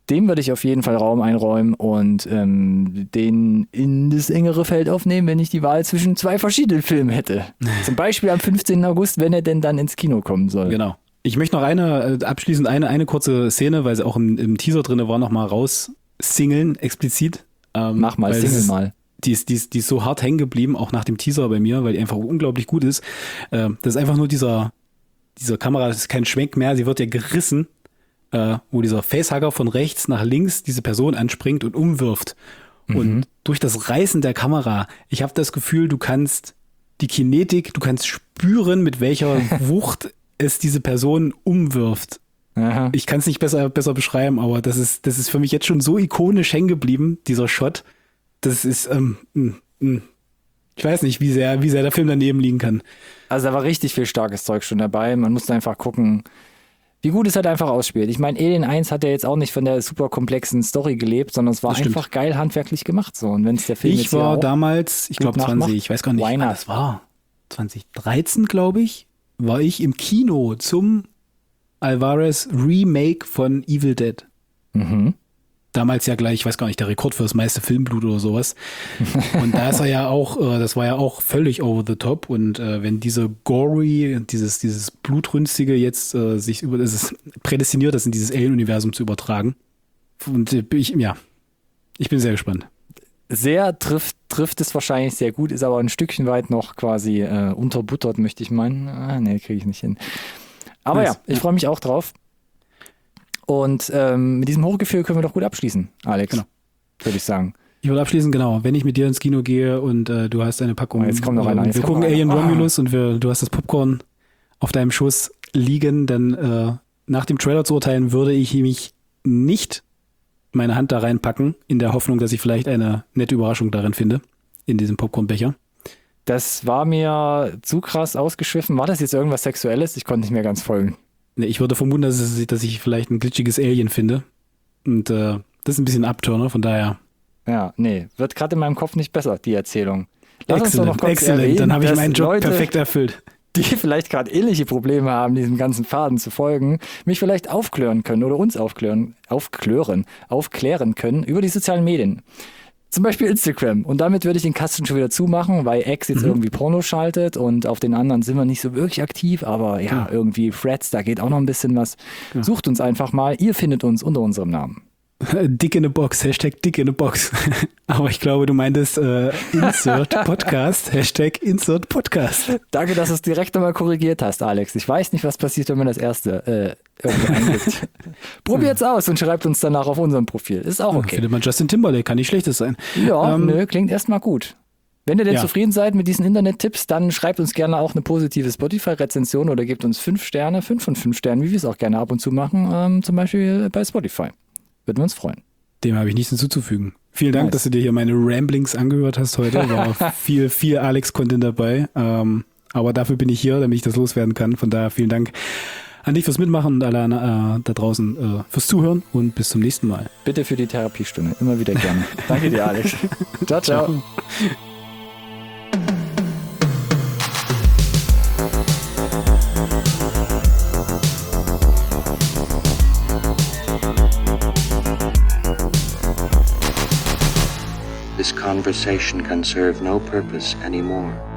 dem würde ich auf jeden Fall Raum einräumen und ähm, den in das engere Feld aufnehmen, wenn ich die Wahl zwischen zwei verschiedenen Filmen hätte. Zum Beispiel am fünfzehnten August, wenn er denn dann ins Kino kommen soll. Genau. Ich möchte noch eine, abschließend eine, eine kurze Szene, weil sie auch im, im Teaser drin war, noch mal raussingeln, explizit. Ähm, Mach mal, singel mal. Die ist, die, ist, die ist so hart hängen geblieben, auch nach dem Teaser bei mir, weil die einfach unglaublich gut ist. Ähm, das ist einfach nur dieser, dieser Kamera, das ist kein Schwenk mehr, sie wird ja gerissen, äh, wo dieser Facehugger von rechts nach links diese Person anspringt und umwirft. Mhm. Und durch das Reißen der Kamera, ich habe das Gefühl, du kannst die Kinetik, du kannst spüren, mit welcher Wucht es diese Person umwirft. Aha. Ich kann es nicht besser, besser beschreiben, aber das ist, das ist für mich jetzt schon so ikonisch hängen geblieben, dieser Shot. Das ist, ähm, ich weiß nicht, wie sehr, wie sehr der Film daneben liegen kann. Also da war richtig viel starkes Zeug schon dabei. Man musste einfach gucken, wie gut es halt einfach ausspielt. Ich meine, Alien eins hat ja jetzt auch nicht von der super komplexen Story gelebt, sondern es war einfach geil handwerklich gemacht so. Und wenn es der Film Ich war damals, ich glaube zwanzig, ich weiß gar nicht, wann das war. zwanzig dreizehn, glaube ich, war ich im Kino zum Alvarez Remake von Evil Dead. Mhm. Damals ja gleich, ich weiß gar nicht, der Rekord für das meiste Filmblut oder sowas. Und da ist er ja auch, äh, das war ja auch völlig over the top. Und äh, wenn diese gory, dieses, dieses Blutrünstige jetzt äh, sich über, das ist prädestiniert, das in dieses Alien-Universum zu übertragen. Und äh, ich, ja, ich bin sehr gespannt. Sehr trifft, trifft es wahrscheinlich sehr gut, ist aber ein Stückchen weit noch quasi äh, unterbuttert, möchte ich meinen. Ah, nee, kriege ich nicht hin. Aber nice. ja, ich freue mich auch drauf. Und ähm, mit diesem Hochgefühl können wir doch gut abschließen, Alex. Genau. Würde ich sagen. Ich würde abschließen, genau. Wenn ich mit dir ins Kino gehe und äh, du hast eine Packung. Oh, jetzt kommt noch einer. Wir gucken Alien Romulus und wir, du hast das Popcorn auf deinem Schoß liegen, dann äh, nach dem Trailer zu urteilen, würde ich mich nicht meine Hand da reinpacken, in der Hoffnung, dass ich vielleicht eine nette Überraschung darin finde, in diesem Popcornbecher. Das war mir zu krass ausgeschwiffen. War das jetzt irgendwas Sexuelles? Ich konnte nicht mehr ganz folgen. Ich würde vermuten, dass, es, dass ich vielleicht ein glitschiges Alien finde. Und äh, das ist ein bisschen ein Abturner, von daher. Ja, nee, wird gerade in meinem Kopf nicht besser, die Erzählung. Lass excellent, uns doch noch kurz excellent. erwähnen, Dann habe ich meinen Job Leute, perfekt erfüllt. Die vielleicht gerade ähnliche Probleme haben, diesem ganzen Faden zu folgen, mich vielleicht aufklären können oder uns aufklären, aufklären, aufklären können über die sozialen Medien. Zum Beispiel Instagram. Und damit würde ich den Kasten schon wieder zumachen, weil X jetzt mhm. irgendwie Porno schaltet und auf den anderen sind wir nicht so wirklich aktiv, aber ja, ja. irgendwie Threads, da geht auch noch ein bisschen was. Ja. Sucht uns einfach mal. Ihr findet uns unter unserem Namen. Dick in a Box, Hashtag Dick in a Box. Aber ich glaube, du meintest äh, Insert Podcast, Hashtag Insert Podcast. Danke, dass du es direkt nochmal korrigiert hast, Alex. Ich weiß nicht, was passiert, wenn man das erste äh, irgendwie eingibt. Probiert's aus und schreibt uns danach auf unserem Profil. Ist auch okay. Findet man Justin Timberlake, kann nicht schlechtes sein. Ja, ähm, nö, klingt erstmal gut. Wenn ihr denn ja. zufrieden seid mit diesen Internet-Tipps, dann schreibt uns gerne auch eine positive Spotify-Rezension oder gebt uns fünf Sterne, fünf von fünf Sternen, wie wir es auch gerne ab und zu machen, ähm, zum Beispiel bei Spotify. Würden wir uns freuen. Dem habe ich nichts hinzuzufügen. Vielen Dank, nice. dass du dir hier meine Ramblings angehört hast heute. War viel, viel Alex-Content dabei. Ähm, aber dafür bin ich hier, damit ich das loswerden kann. Von daher vielen Dank an dich fürs Mitmachen und alle äh, da draußen äh, fürs Zuhören und bis zum nächsten Mal. Bitte für die Therapiestunde. Immer wieder gerne. Danke dir, Alex. Ciao, ciao. ciao. This conversation can serve no purpose anymore.